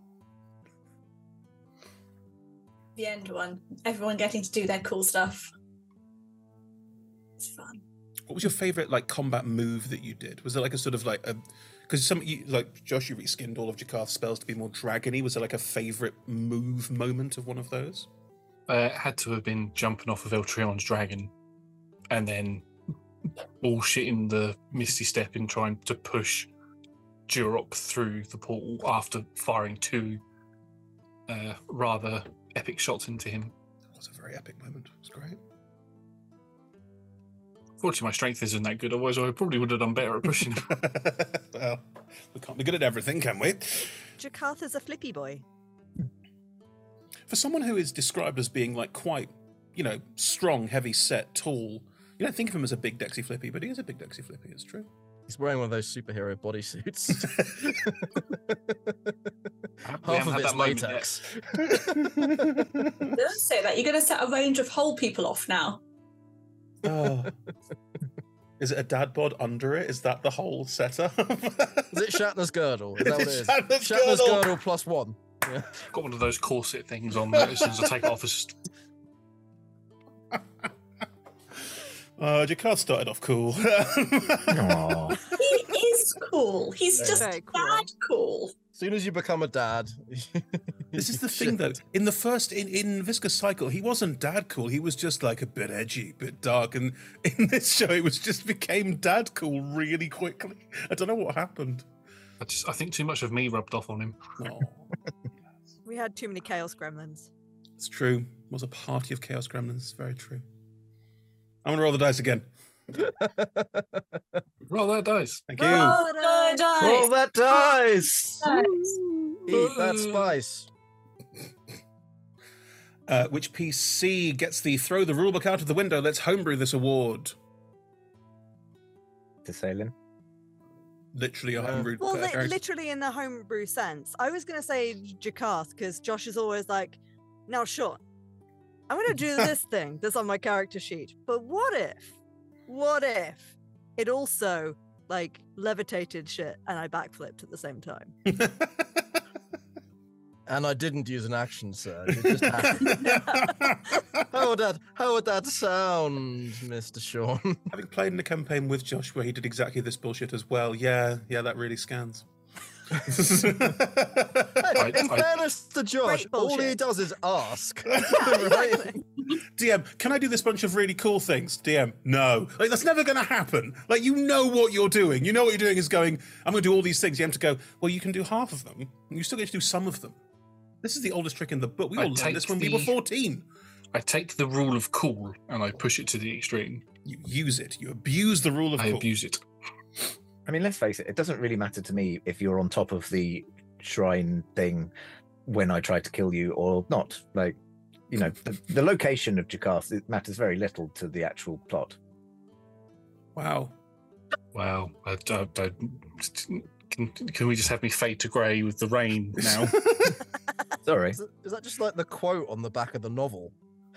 The end one. Everyone getting to do their cool stuff. It's fun. What was your favorite like combat move that you did? Was it like a sort of like a because some you, like Josh, you reskinned all of Jakarth's spells to be more dragony. Was there like a favorite move moment of one of those? Uh, it had to have been jumping off of Eltrion's dragon and then bullshitting the Misty Step in trying to push Durok through the portal after firing two uh, rather epic shots into him. That was a very epic moment. It was great. Fortunately, my strength isn't that good, otherwise I probably would have done better at pushing him. Well, we can't be good at everything, can we? Jakarth is a flippy boy. For someone who is described as being like quite, you know, strong, heavy set, tall, you don't think of him as a big Dexy Flippy, but he is a big Dexy Flippy, it's true. He's wearing one of those superhero bodysuits. We Half haven't of had it's that moment latex. Don't say that. You're going to set a range of whole people off now. Oh. Is it a dad bod under it? Is that the whole setup? Is it Shatner's girdle? Is that what it is? Shatner's Shatner's girdle. girdle plus one. Yeah. Got one of those corset things on there. As soon as I take it off, it's just Uh, Jakarth started off cool. Aww. He is cool. He's Very just Very cool. bad cool. As soon as you become a dad. This is the thing, though. In the first, in, in Viscous Cycle, he wasn't dad cool. He was just like a bit edgy, a bit dark. And in this show, it was just became dad cool really quickly. I don't know what happened. I just I think too much of me rubbed off on him. Oh, We had too many chaos gremlins. it's true. It was a party of Chaos Gremlins. It's very true. I'm going to roll the dice again. Roll that dice. Thank you. Roll the dice. Roll that dice. Eat that spice. Uh, which P C gets the throw the rulebook out of the window? Let's homebrew this award. To Salem. Literally a Yeah. homebrew. Well, uh, li- character. literally in the homebrew sense. I was going to say Jakarth because Josh is always like, now, Sean, I'm going to do this thing that's on my character sheet. But what if, what if it also like levitated shit and I backflipped at the same time? And I didn't use an action surge. It just happened. How would that how would that sound, Mister Sean? Having played in a campaign with Josh where he did exactly this bullshit as well, yeah, yeah, that really scans. Hey, I- in I- fairness to Josh, Great all he bullshit. does is ask. Yeah, Right? exactly. D M, can I do this bunch of really cool things? D M, no. Like, that's never going to happen. Like, you know what you're doing. You know what you're doing is going, I'm going to do all these things. You have to go, well, you can do half of them. And you still get to do some of them. This is the oldest trick in the book. We I all learned take this when we were the- fourteen. I take the rule of cool and I push it to the extreme. You use it. You abuse the rule of I cool. abuse it. I mean, let's face it, it doesn't really matter to me if you're on top of the shrine thing when I try to kill you or not. Like, you know, the, the location of Jakarth, it matters very little to the actual plot. Wow. Well, I, I, I, can, can we just have me fade to grey with the rain now? Sorry. Is that, is that just like the quote on the back of the novel?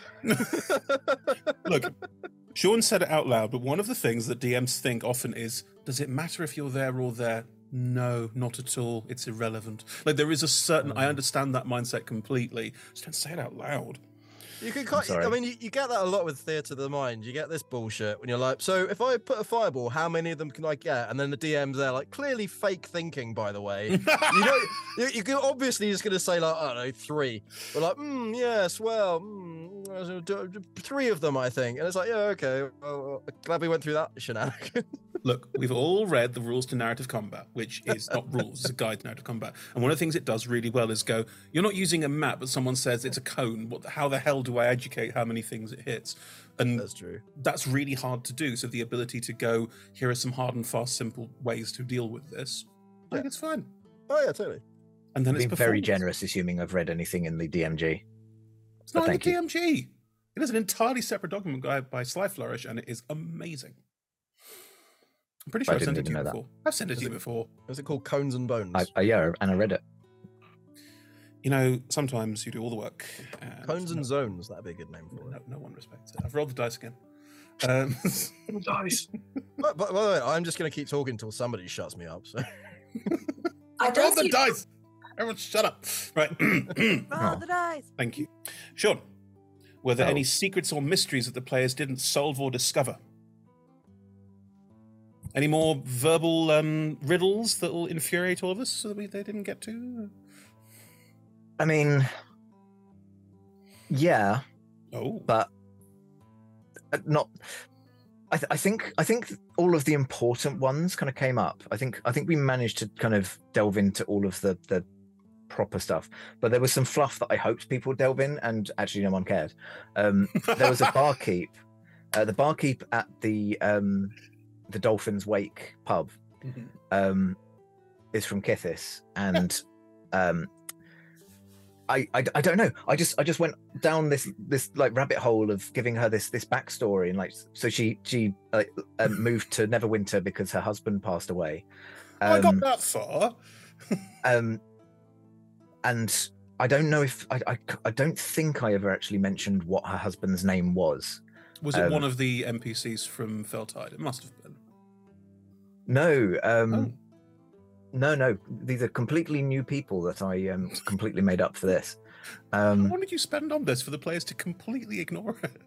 Look, Sean said it out loud, but one of the things that D Ms think often is, does it matter if you're there or there? No, not at all. It's irrelevant. Like, there is a certain, I understand that mindset completely. Just don't say it out loud. You can kind sorry. I mean, you, you get that a lot with Theatre of the Mind. You get this bullshit when you're like, so if I put a fireball, how many of them can I get? And then the D M's there, like, clearly fake thinking, by the way. you know, you, you can obviously just going to say, like, I don't know, three. But like, mm, yes, well, mm, three of them, I think. And it's like, yeah, okay. Well, glad we went through that shenanigan. Look, we've all read the rules to narrative combat, which is not rules, it's a guide to narrative combat. And one of the things it does really well is go, you're not using a map, but someone says it's a cone. What? The, how the hell do I educate how many things it hits? And That's true. That's really hard to do. So the ability to go, here are some hard and fast, simple ways to deal with this, I think it's fine. Oh, yeah, totally. And then Being it's very performance. generous, assuming I've read anything in the D M G. It's not But in the thank you. D M G. It is an entirely separate document by, by Sly Flourish, and it is amazing. I'm pretty I sure I've sent didn't it to you even know that. before. I've sent it Is to you it- before. Is it called Cones and Bones? I, I, yeah, and I read it. You know, sometimes you do all the work. And Cones and no, Zones, that'd be a good name for no, it. no one respects it. I've rolled the dice again. Um, Dice. But, but by the way, I'm just going to keep talking until somebody shuts me up. So. I I've rolled don't the see- dice. Everyone, shut up. Right. Roll the dice. Thank you, Sean. Were there Oh. any secrets or mysteries that the players didn't solve or discover? Any more verbal um, riddles that will infuriate all of us so that we, they didn't get to? I mean, yeah, Oh, but uh, not. I, th- I think I think all of the important ones kind of came up. I think I think we managed to kind of delve into all of the the proper stuff, but there was some fluff that I hoped people would delve in, and actually no one cared. Um, there was a barkeep, uh, the barkeep at the um, the Dolphin's Wake pub Mhm. um, is from Kithis, and um, I, I I don't know. I just I just went down this this like rabbit hole of giving her this this backstory, and like so she she like um, moved to Neverwinter because her husband passed away. I got Um, that far. um, and I don't know if I, I I don't think I ever actually mentioned what her husband's name was. Was it um, one of the N P Cs from Feltide? It must have been. No, um, Oh. no, no. These are completely new people that I um, completely made up for this. How Um, long did you spend on this for the players to completely ignore it?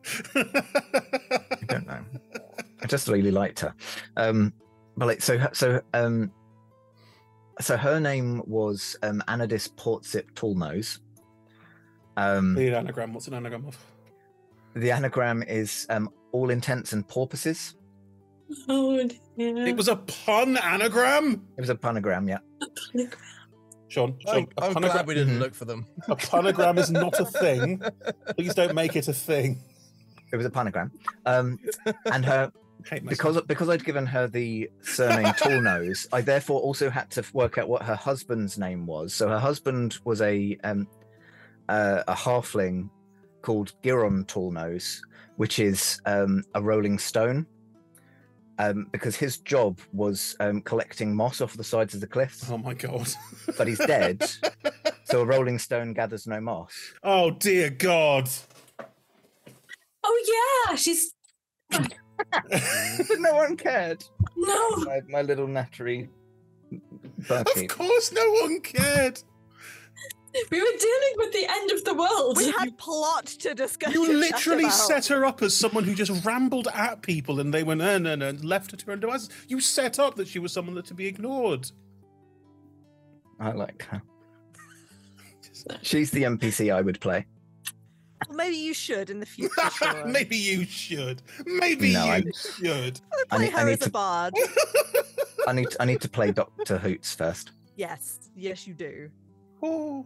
I don't know. I just really liked her. Um, but like, so, so, um, so her name was um, Anadis Portzip Tallnose. Um, The anagram. What's an anagram of? the anagram is um, all intents and purposes. Oh dear. It was a pun anagram. It was a punagram, yeah. Sean, Sean I'm, a, I'm punagram, glad we didn't Mhm. look for them. a punagram is not a thing. Please don't make it a thing. It was a punagram. Um, and her I hate myself. because because I'd given her the surname Tallnose, I therefore also had to work out what her husband's name was. So her husband was a um, uh, a halfling called Giron Tallnose, which is um, a rolling stone. Um, because his job was um, collecting moss off the sides of the cliffs, Oh my god. but he's dead, so a rolling stone gathers no moss. Oh dear God. Oh yeah, she's But no one cared. no. My, my little nattery Of barkeep. course, no one cared. We were dealing with the end of the world. We had plot to discuss. You and chat literally about. set her up as someone who just rambled at people, and they went no, no, no, and left her to her own devices. You set up that she was someone that to be ignored. I liked her. She's the N P C I would play. Well, maybe you should in the future. Sean. Maybe you should. Maybe No, you I- should. I Play need, I her need as a to. bard. I need. I need to play Doctor Hoots first. Yes, yes, you do. Oh.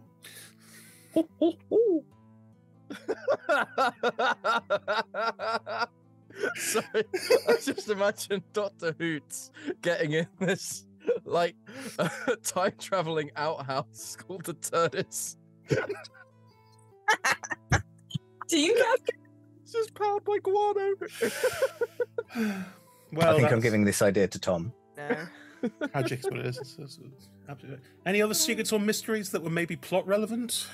Sorry, I just imagine Doctor Hoots getting in this like uh, time traveling outhouse called the TARDIS. Do you have It's just powered by guano. Well, I think I'm that's- giving this idea to Tom. No. Tragic is what it is. It's, it's, it's absolutely. Any other secrets or mysteries that were maybe plot relevant?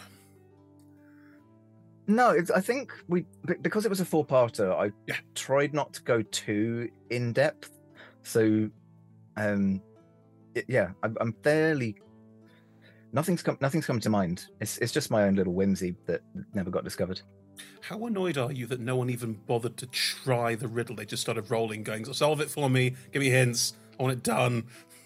No, it's, I think we be- because it was a four-parter. I Yeah. tried not to go too in depth, so um, it, yeah, I'm, I'm fairly. Nothing's come. Nothing's come to mind. It's it's just my own little whimsy that never got discovered. How annoyed are you that no one even bothered to try the riddle? They just started rolling, going, "So solve it for me. Give me hints. I want it done."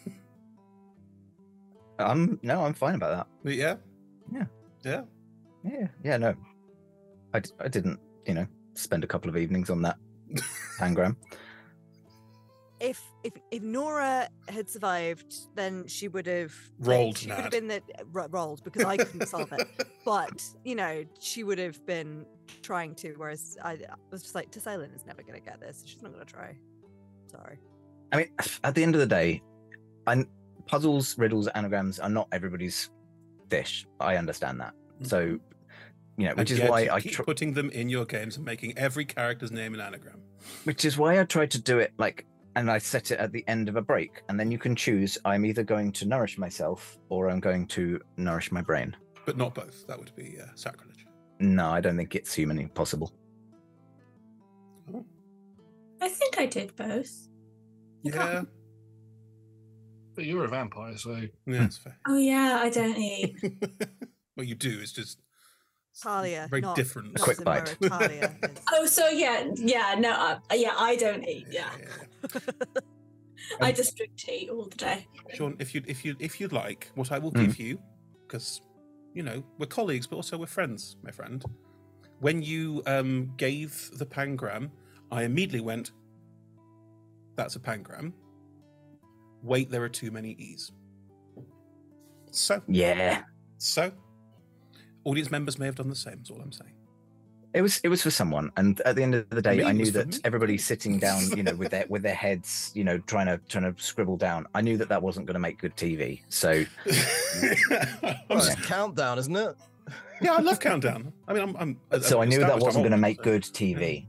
I'm no, I'm fine about that. But yeah, Yeah. yeah. Yeah, yeah, no, I, d- I didn't, you know, spend a couple of evenings on that pangram. If if if Nora had survived, then she would have like, Rolled, She would Nad. have been the ro- rolled because I couldn't solve it. But you know, she would have been trying to. Whereas I, I was just like, Tassailin is never going to get this. She's not going to try. Sorry. I mean, at the end of the day, I, puzzles, riddles, anagrams are not everybody's dish. I understand that. So, you know, which And is yet why you I keep tr- putting them in your games and making every character's name an anagram. which is why I tried to do it like, and I set it at the end of a break, and then you can choose. I'm either going to nourish myself or I'm going to nourish my brain. But not both. That would be uh, sacrilege. No, I don't think it's humanly possible. I think I did both. Yeah, But you're a vampire, so yeah, that's fair. Oh yeah, I don't eat. What you do is just Talia, very not, different. Not Quick Zimmer, bite. Talia is- Oh, so yeah, yeah, no, uh, yeah, I don't eat. Yeah, I just drink tea all the day. Sean, if you if you if you'd like, what I will Mm. give you, because you know we're colleagues, but also we're friends, my friend. When you um, gave the pangram, I immediately went, "That's a pangram." Wait, there are too many e's. So, Yeah, so, audience members may have done the same. Is all I'm saying. it was it was for someone, and at the end of the day, Me, I it knew was for that me. everybody sitting down, you know, with their with their heads, you know, trying to trying to scribble down. I knew that that wasn't going to make good T V. So I'm Well, s- it's countdown, isn't it? yeah, I love Countdown. I mean, I'm. I'm so I knew that established I'm wasn't going to old, make so- good T V.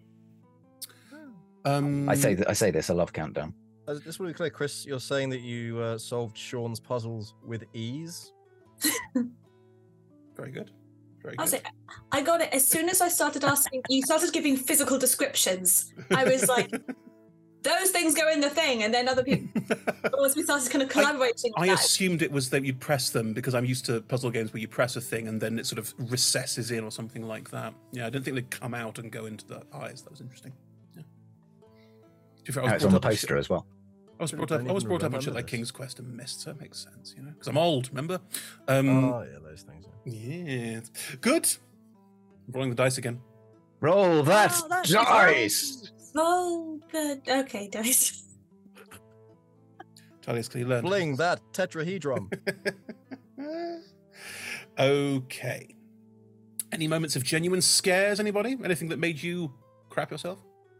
Um, I say that I say this. I love Countdown. Uh, just want to be clear, Chris, you're saying that you uh, solved Sean's puzzles with ease. very good. Very I was good. like, I got it as soon as I started asking. You started giving physical descriptions. I was like, those things go in the thing, and then other people. Once we started kind of collaborating, on I that, assumed it was that you'd press them because I'm used to puzzle games where you press a thing and then it sort of recesses in or something like that. Yeah, I didn't think they'd come out and go into the eyes. That was interesting. Yeah. To be fair, I was Oh, it's on the brought up poster shit- as well. I was Don't- brought don't up. I was even brought up on shit remember like this. King's Quest and Myst, so it makes sense, you know, because I'm old. Remember? Um, oh yeah, those things. yeah. Good. I'm rolling the dice again. Roll that Oh, that's dice. oh, good. Okay, dice. Talia's clearly learned. Fling that tetrahedron. Okay. Any moments of genuine scares, anybody? Anything that made you crap yourself?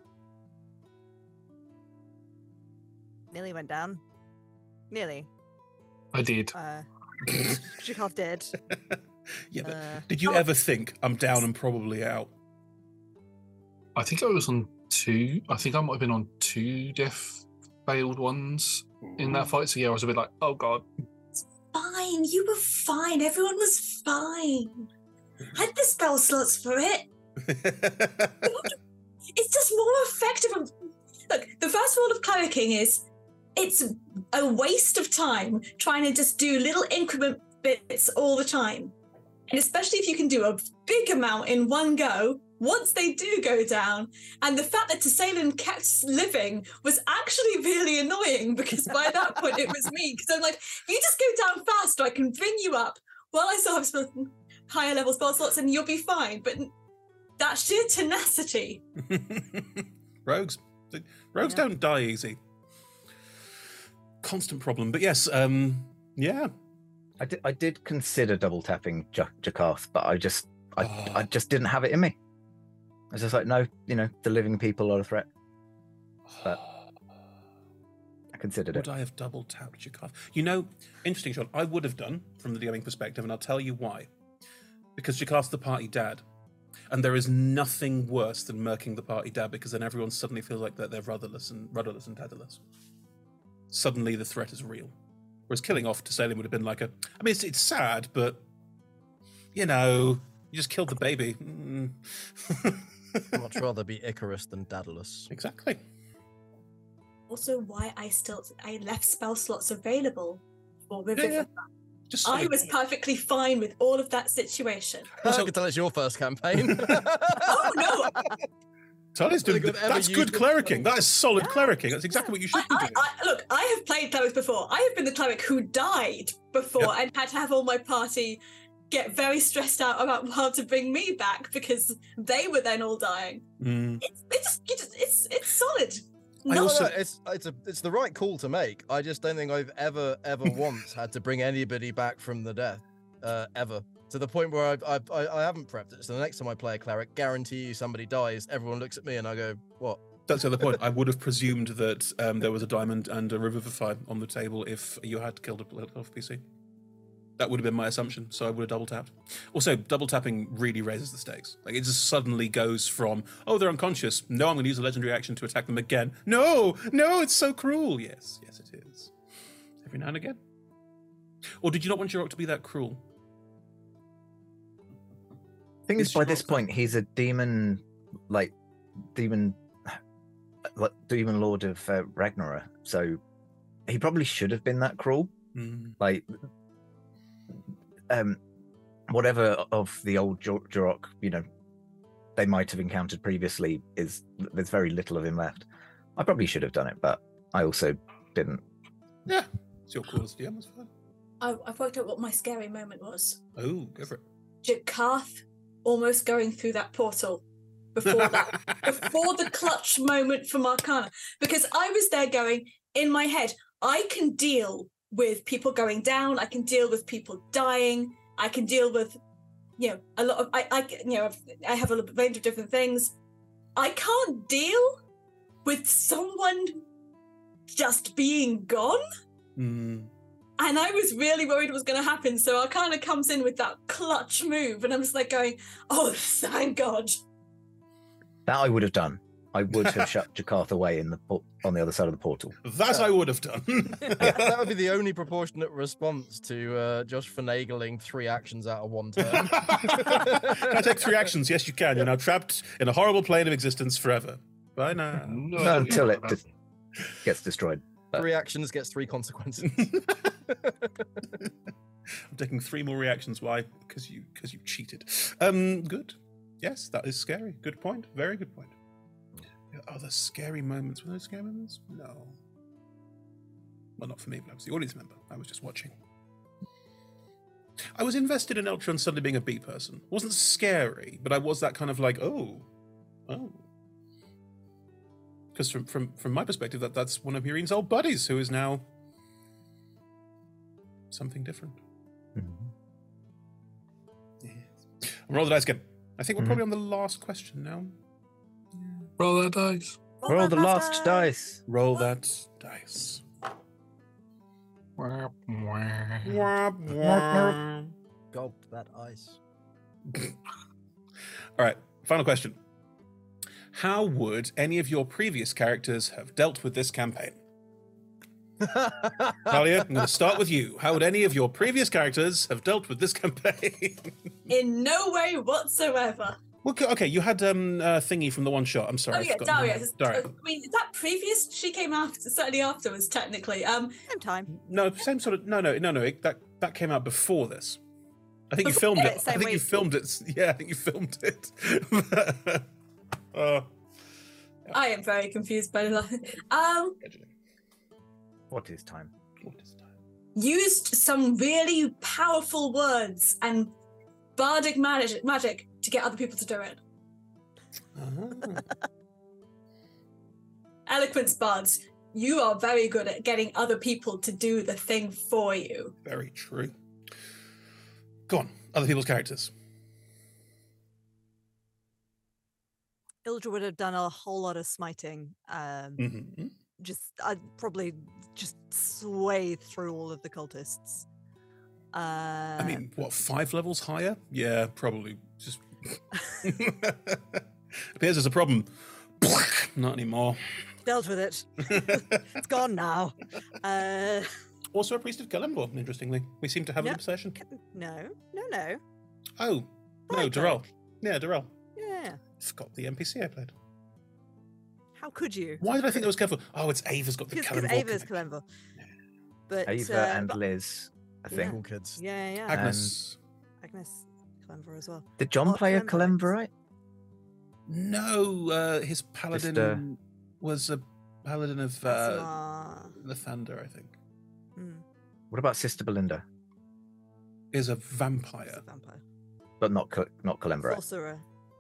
Nearly went down. Nearly. I did. Uh, Zhukov did. Yeah, but Uh, did you oh. ever think I'm down and probably out? I think I was on two. I think I might have been on two death failed ones in that fight. So yeah, I was a bit like, oh god. Fine, you were fine. Everyone was fine. I had the spell slots for it. It's just more effective. and- Look, the first rule of clericking is it's a waste of time trying to just do little increment bits all the time. And especially if you can do a big amount in one go, once they do go down. And the fact that Tassailin kept living was actually really annoying because by that point it was me. Because I'm like, if you just go down faster, I can bring you up while I still have some higher level spell slots and you'll be fine. But that sheer tenacity. Rogues. Rogues Yeah. don't die easy. Constant problem. But yes, um, yeah. I did, I did consider double tapping J- Jakarth, but I just I, Oh. I just didn't have it in me. I was just like, no, you know, the living people are a threat. But I considered Would it. I have double tapped Jakarth? You know, interesting, Sean. I would have done from the DMing perspective, and I'll tell you why. Because Jakarth's the party dad. And there is nothing worse than murking the party down, because then everyone suddenly feels like that they're rudderless and rudderless and tetherless. Suddenly the threat is real. Whereas killing off to Salem would have been like a, I mean, it's, it's sad, but, you know, you just killed the baby. Mm. I'd much rather be Icarus than Daedalus. Exactly. Also, why I still I left spell slots available for Revivify. Yeah, yeah. Just I like- was perfectly fine with all of that situation. Also, I can tell it's your first campaign. Oh no! Tully's doing Really good, good ever that's used good it. clericing. That is solid clericing. That's exactly what you should I, be I, doing. I, look, I have played clerics before. I have been the cleric who died before Yep. and had to have all my party get very stressed out about how to bring me back because they were then all dying. Mm. It's it's just, you just it's it's solid. I Not also- No, it's it's a it's the right call to make. I just don't think I've ever ever once had to bring anybody back from the death, uh, ever. To the point where I've, I've I I haven't prepped it. So the next time I play a cleric, guarantee you somebody dies. Everyone looks at me and I go, "What?" That's the other point. I would have presumed that um, there was a diamond and a revivify on the table if you had killed a political P C. That would have been my assumption, so I would have double tapped. Also, double tapping really raises the stakes. Like, it just suddenly goes from, oh, they're unconscious. No, I'm going to use a legendary action to attack them again. No, no, it's so cruel. Yes, yes, it is. Every now and again. Or did you not want your orc to be that cruel? Thing is, Is by this Sherlock- point, he's a demon, like demon, like demon lord of uh, Ragnarok. So he probably should have been that cruel. Mm. Like, um, whatever of the old Jor- Jorok, you know, they might have encountered previously is there's very little of him left. I probably should have done it, but I also didn't. Yeah, it's your cause. Yeah, that's fine. I, I've worked out what my scary moment was. Oh, go for it. Jakarth almost going through that portal before that before the clutch moment from Arcana. Because I was there going, in my head, I can deal with people going down, I can deal with people dying, I can deal with, you know, a lot of I, I you know, I have a range of different things. I can't deal with someone just being gone. Mm. And I was really worried it was going to happen. So Arcana comes in with that clutch move. And I'm just like going, oh, thank God. That I would have done. I would have shut Jakarth away in the por- on the other side of the portal. That I would have done. That would be the only proportionate response to uh, Josh finagling three actions out of one turn. Can I take three actions? Yes, you can. You're now trapped in a horrible plane of existence forever. Bye now. No, No, until it dis- gets destroyed. Three actions gets three consequences. I'm taking three more reactions. Why? Because you because you cheated. Um, good. Yes, that is scary. Good point. Very good point. Are there scary moments? Were there scary moments? No. Well, not for me, but I was the audience member. I was just watching. I was invested in Eltron suddenly being a bee person. It wasn't scary, but I was that kind of like, oh, oh. Because from, from from my perspective, that that's one of Murine's old buddies who is now something different. Mhm. Yes. Roll the dice again. I think we're Mhm. probably on the last question now. Roll that dice. Roll the last dice. Roll that dice. Wah, wah. Wah, wah. Gulped that ice. All right, final question. How would any of your previous characters have dealt with this campaign? Talia, I'm going to start with you. How would any of your previous characters have dealt with this campaign? In no way whatsoever. Well, okay, okay, you had um uh, Thingy from the one shot. I'm sorry. Oh I've yeah, forgotten her Daria. name. I Daria. mean, is that previous? She came after, certainly afterwards, technically. Um, Same time. No, same sort of. No, no, no, no. It, that that came out before this. I think you Before- filmed yeah, it. I same think way you as- filmed it. Yeah, I think you filmed it. uh, I am very confused by the um What is time? what is time? used some really powerful words and bardic magic magic to get other people to do it. Ah. Eloquence bards, you are very good at getting other people to do the thing for you. Very true. Go on, other people's characters. Ildra would have done a whole lot of smiting. Um, Mm-hmm. Just, I'd probably just sway through all of the cultists. Uh, I mean, what, five levels higher? Yeah, probably. Just Appears there's a problem. Not anymore. Dealt with it. It's gone now. Uh, Also a priest of Galembor, interestingly. We seem to have No. an obsession. no, no, no. Oh, no, Fire Darrell. cleric. Yeah, Darrell. Yeah. Forgot the N P C I played. How could you? Why did I think that was Kelemvor? Oh, it's Ava's got the Because Kelemvor. Ava's connection. Kalemba. But Ava uh, and but- Liz, I Yeah. think. Cool kids. Yeah, yeah, yeah. Agnes. Agnes Kalemba as well. Did John Oh, play a Kalemba. Kalemborite? No, uh, his paladin uh, was a paladin of uh, Asmar. Lathander, I think. Hmm, What about Sister Belinda? Is a it's a vampire. vampire. But not Ka- not Kalemborite. Sorcerer.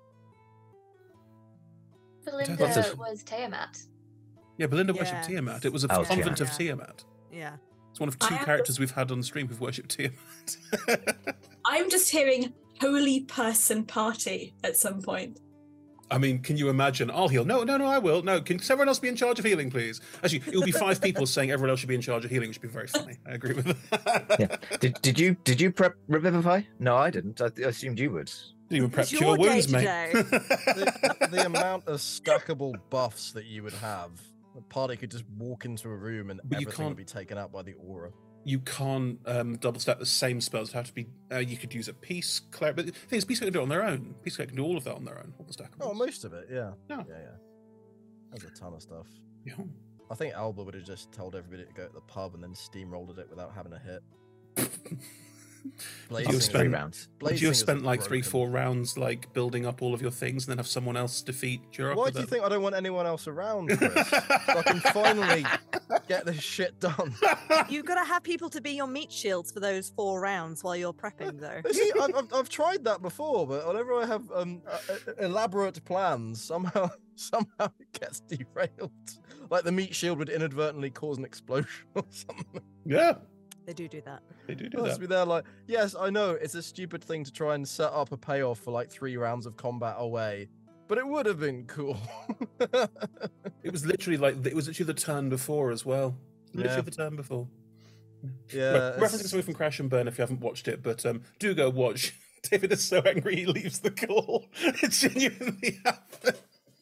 Belinda Lots of- was Tiamat. Yeah, Belinda Yeah. worshipped Tiamat. It was a Oh, convent of Tiamat. Tiamat. Yeah. It's one of I two have- characters we've had on stream who've worshipped Tiamat. I'm just hearing holy person party at some point. I mean, can you imagine? I'll heal. No, no, no, I will. No, can someone else be in charge of healing, please? Actually, it will be five people saying everyone else should be in charge of healing, which would be very funny. I agree with that. Yeah. Did did you did you prep Revivify? No, I didn't. I, I assumed you would. Didn't even prep It's cure your day wounds, mate. today. the, the amount of stackable buffs that you would have, the party could just walk into a room and But you everything would can't- be taken out by the aura. You can't um, double stack the same spells. It have to be. Uh, you could use a peace cleric, but the thing is, peace cleric can do it on their own. Peace cleric can do all of that on their own. All the stackables. Oh, most of it, yeah. Yeah. Yeah, yeah. There's a ton of stuff. Yeah. I think Alba would have just told everybody to go to the pub and then steamrolled it without having a hit. You'll Blazing spend- is- Three rounds. Would you Blazing have is spent like three, broken. four rounds like building up all of your things, and then have someone else defeat Jurok? Why with do you it? think I don't want anyone else around, Chris? So I can finally get this shit done. You've got to have people to be your meat shields for those four rounds while you're prepping, though. You See, I've, I've, I've tried that before, but whenever I have um, uh, uh, elaborate plans, somehow somehow it gets derailed. Like the meat shield would inadvertently cause an explosion or something. Yeah, They do do that. they do do I'll just that. be there like, yes, I know it's a stupid thing to try and set up a payoff for like three rounds of combat away, but it would have been cool. It was literally like it was literally the turn before as well. Literally Yeah. the turn before. yeah, Re- it's- referencing something from Crash and Burn if you haven't watched it, but um, do go watch. David is so angry he leaves the call. It genuinely happened.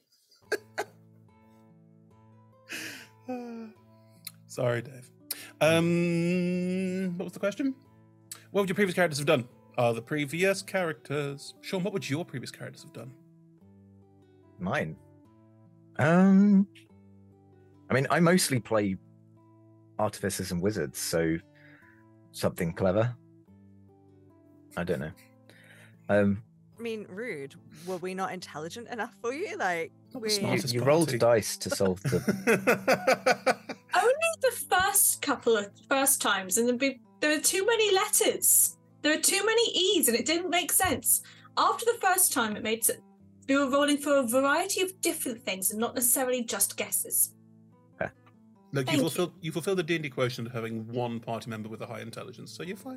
Sorry, Dave. Um, what was the question? What would your previous characters have done? Are the previous characters? Sean, what would your previous characters have done? Mine. Um. I mean, I mostly play artificers and wizards, so something clever. I don't know. Um, I mean, rude. Were we not intelligent enough for you? Like, Not the we... you, smartest you rolled party. dice to solve the. Only the first couple of first times, and there'd be, there were too many letters. There were too many E's, and it didn't make sense. After the first time, it made sense. We were rolling for a variety of different things, and not necessarily just guesses. Look, you Thank you. fulfilled you fulfilled the D and D quotient of having one party member with a high intelligence, so you're fine.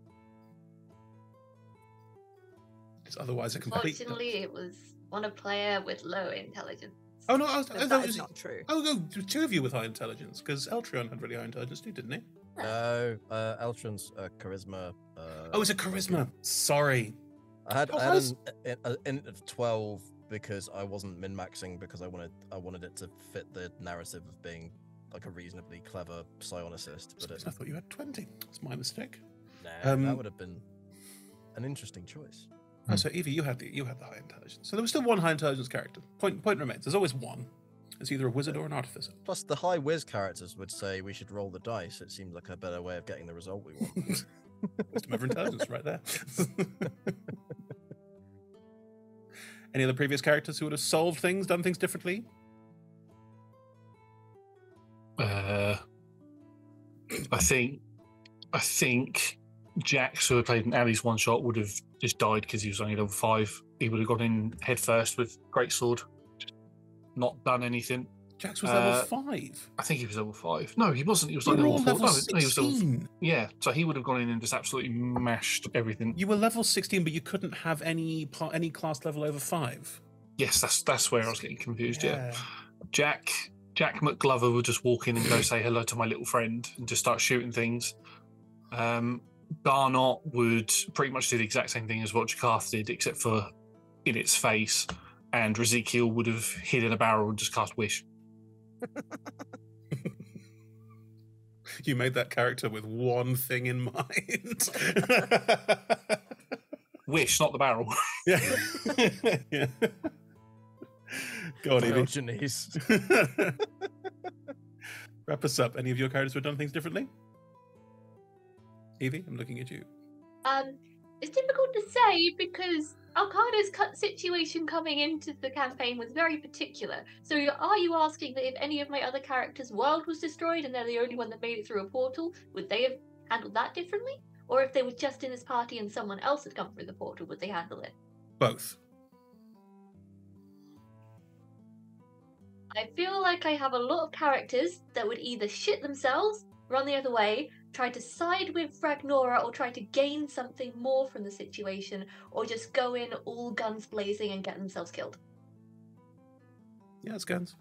Because otherwise, a complete. Fortunately, it was one a player with low intelligence. Oh no! I was, But I that thought it is was, not true. oh no! there were two of you with high intelligence because Eltrion had really high intelligence too, didn't he? No, uh, Eltron's uh, charisma. Uh, Oh, it's a charisma. Sorry. I had, Oh, I had how's- an, an, an int of twelve because I wasn't min maxing because I wanted I wanted it to fit the narrative of being like a reasonably clever psionicist. But it, I thought you had twenty. It's my mistake. nah, Um, that would have been an interesting choice. Oh, so Evie, you had the you had the high intelligence. So there was still one high intelligence character. Point point remains. There's always one. It's either a wizard or an artificer. Plus, the high whiz characters would say we should roll the dice. It seems like a better way of getting the result we want. Wisdom over intelligence, right there. Any other previous characters who would have solved things, done things differently? Uh, I think, I think Jax, who had played in Ali's one shot, would have just died because he was only level five. He would have gone in head first with greatsword, just not done anything. Jax was Uh, level five. I think he was level five. No, he wasn't. He was You like were level all four. level No, no, he was level. sixteen. Yeah, so he would have gone in and just absolutely mashed everything. You were level sixteen, but you couldn't have any pa- any class level over five. Yes, that's that's where I was getting confused. Yeah, Jack Jack McGlover would just walk in and go say hello to my little friend and just start shooting things. Um, Darnot would pretty much do the exact same thing as what Jakarth did, except for in its face, and Ezekiel would have hid in a barrel and just cast Wish. You made that character with one thing in mind. Wish, not the barrel. Yeah. Yeah. Go on, Evie. Diogenes. Wrap us up. Any of your characters would have done things differently? Evie, I'm looking at you. Um, it's difficult to say because Alcada's cut situation coming into the campaign was very particular. So are you asking that if any of my other characters' world was destroyed and they're the only one that made it through a portal, would they have handled that differently? Or if they were just in this party and someone else had come through the portal, would they handle it? Both. I feel like I have a lot of characters that would either shit themselves, run the other way, try to side with Ragnora, or try to gain something more from the situation, or just go in all guns blazing and get themselves killed. Yeah, it's guns.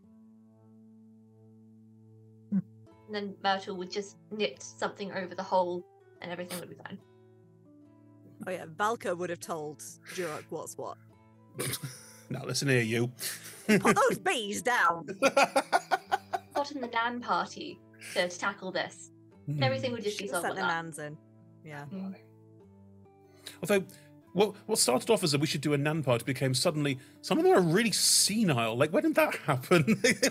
And then Myrtle would just knit something over the hole and everything would be fine. Oh yeah, Valka would have told Jurok what's what. Now listen here, you. Put those bees down. Not in the Nan party to, to tackle this. Everything would just be Should've solved sent like the that. Nans in. Yeah. Mm. Although, what what started off as a we should do a Nan party became suddenly some of them are really senile. Like, when did that happen?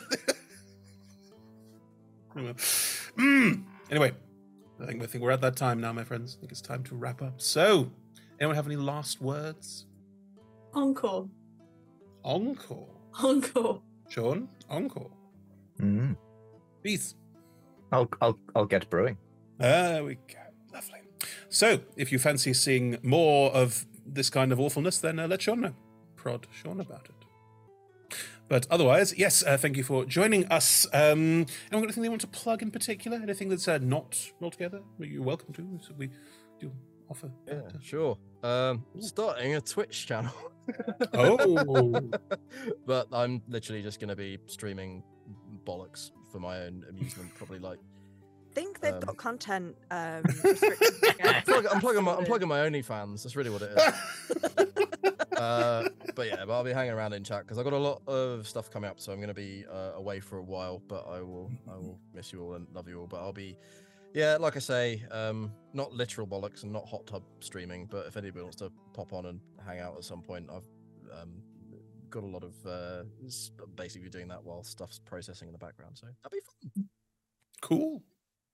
mm. Anyway, I think, I think we're at that time now, my friends. I think it's time to wrap up. So, anyone have any last words? Encore. Encore. Encore. Sean, encore. Mm. Beath. I'll I'll I'll get brewing. There we go. Lovely. So, if you fancy seeing more of this kind of awfulness, then uh, let Sean know. Prod Sean about it. But otherwise, yes, uh, thank you for joining us. Um, anyone got anything they want to plug in particular? Anything that's uh, not altogether? You're welcome to. So we do offer. Yeah, sure. Um, starting a Twitch channel. Oh. But I'm literally just going to be streaming bollocks for my own amusement, probably like. I think they've Um, got content um, restrictions again. I'm, plug- I'm plugging my I'm plugging my OnlyFans. That's really what it is. uh, but yeah, but I'll be hanging around in chat because I've got a lot of stuff coming up, so I'm going to be uh, away for a while. But I will I will miss you all and love you all. But I'll be, yeah, like I say, um, not literal bollocks and not hot tub streaming. But if anybody wants to pop on and hang out at some point, I've um, got a lot of uh, s- basically doing that while stuff's processing in the background. So that'll be fun. Cool.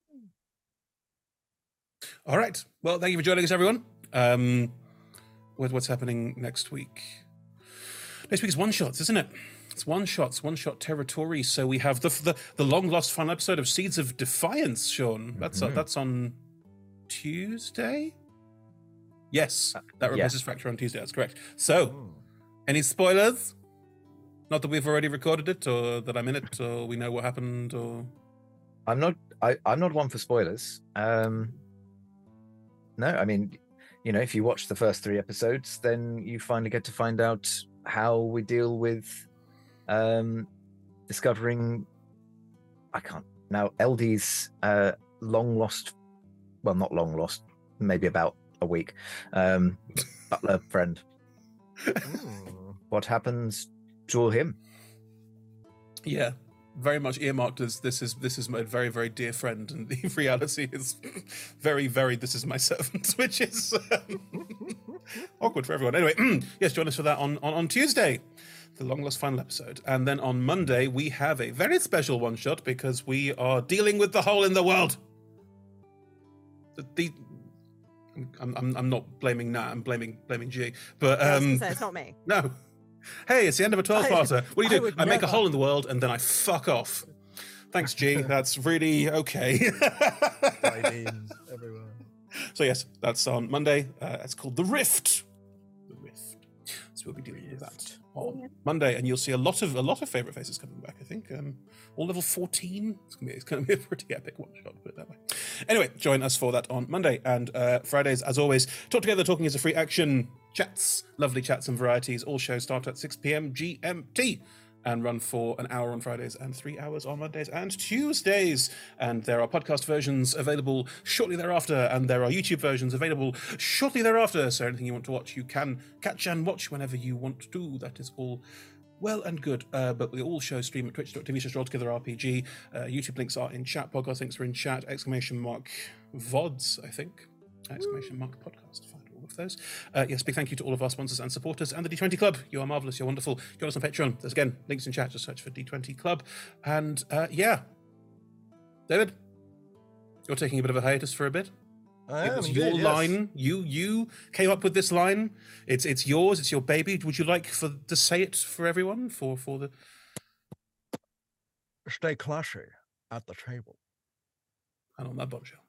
All right. Well, thank you for joining us, everyone. Um, what, what's happening next week? Next week is one shots, isn't it? It's one shots, one shot territory. So we have the the, the long lost final episode of Seeds of Defiance. Sean, that's uh, Mhm. that's on Tuesday. Yes, that yes. replaces Fracture on Tuesday. That's correct. So, any spoilers? Not that we've already recorded it, or that I'm in it, or we know what happened, or I'm not. I, I'm not one for spoilers. Um, no, I mean, you know, if you watch the first three episodes, then you finally get to find out how we deal with um, discovering. I can't now. L D's uh, long lost. Well, not long lost. Maybe about a week. Um, butler friend. What happens to him? yeah, very much earmarked as this is this is my very very dear friend, and the reality is very very this is my servant, which is um, awkward for everyone. Anyway, yes, join us for that on, on on Tuesday, the long lost final episode, and then on Monday we have a very special one shot because we are dealing with the hole in the world. The, the I'm I'm I'm not blaming Nat, I'm blaming blaming G, but I was gonna um, say, it's not me. no. Hey, it's the end of a twelve-parter. What do I you do? would I make a never. hole in the world and then I fuck off. Thanks, G. That's really okay. Diabetes everywhere. So yes, that's on Monday. Uh, it's called The Rift. The Rift. So we'll be dealing with that on Monday, and you'll see a lot of a lot of favorite faces coming back. I think um, all level fourteen. It's gonna be it's gonna be a pretty epic one shot. Put it that way. Anyway, join us for that on Monday and uh, Fridays, as always. Talk Together, Talking is a free action chats, lovely chats and varieties. All shows start at six p.m. G M T. and run for an hour on Fridays and three hours on Mondays and Tuesdays. And there are podcast versions available shortly thereafter, and there are YouTube versions available shortly thereafter. So anything you want to watch, you can catch and watch whenever you want to. That is all well and good. Uh, but we all show stream at twitch.tv slash rolltogetherrpg. Uh, YouTube links are in chat. Podcast links are in chat. Exclamation mark V O Ds, I think. Exclamation mark podcast. Find all of those. Uh, yes, big thank you to all of our sponsors and supporters and the D twenty Club. You are marvelous. You're wonderful. Join us on Patreon. There's again links in chat. Just search for D twenty Club. And uh, yeah, David, you're taking a bit of a hiatus for a bit. I It am was indeed, your yes. line. You you came up with this line. It's it's yours. It's your baby. Would you like for to say it for everyone? For for the Stay classy at the table. and on that bombshell.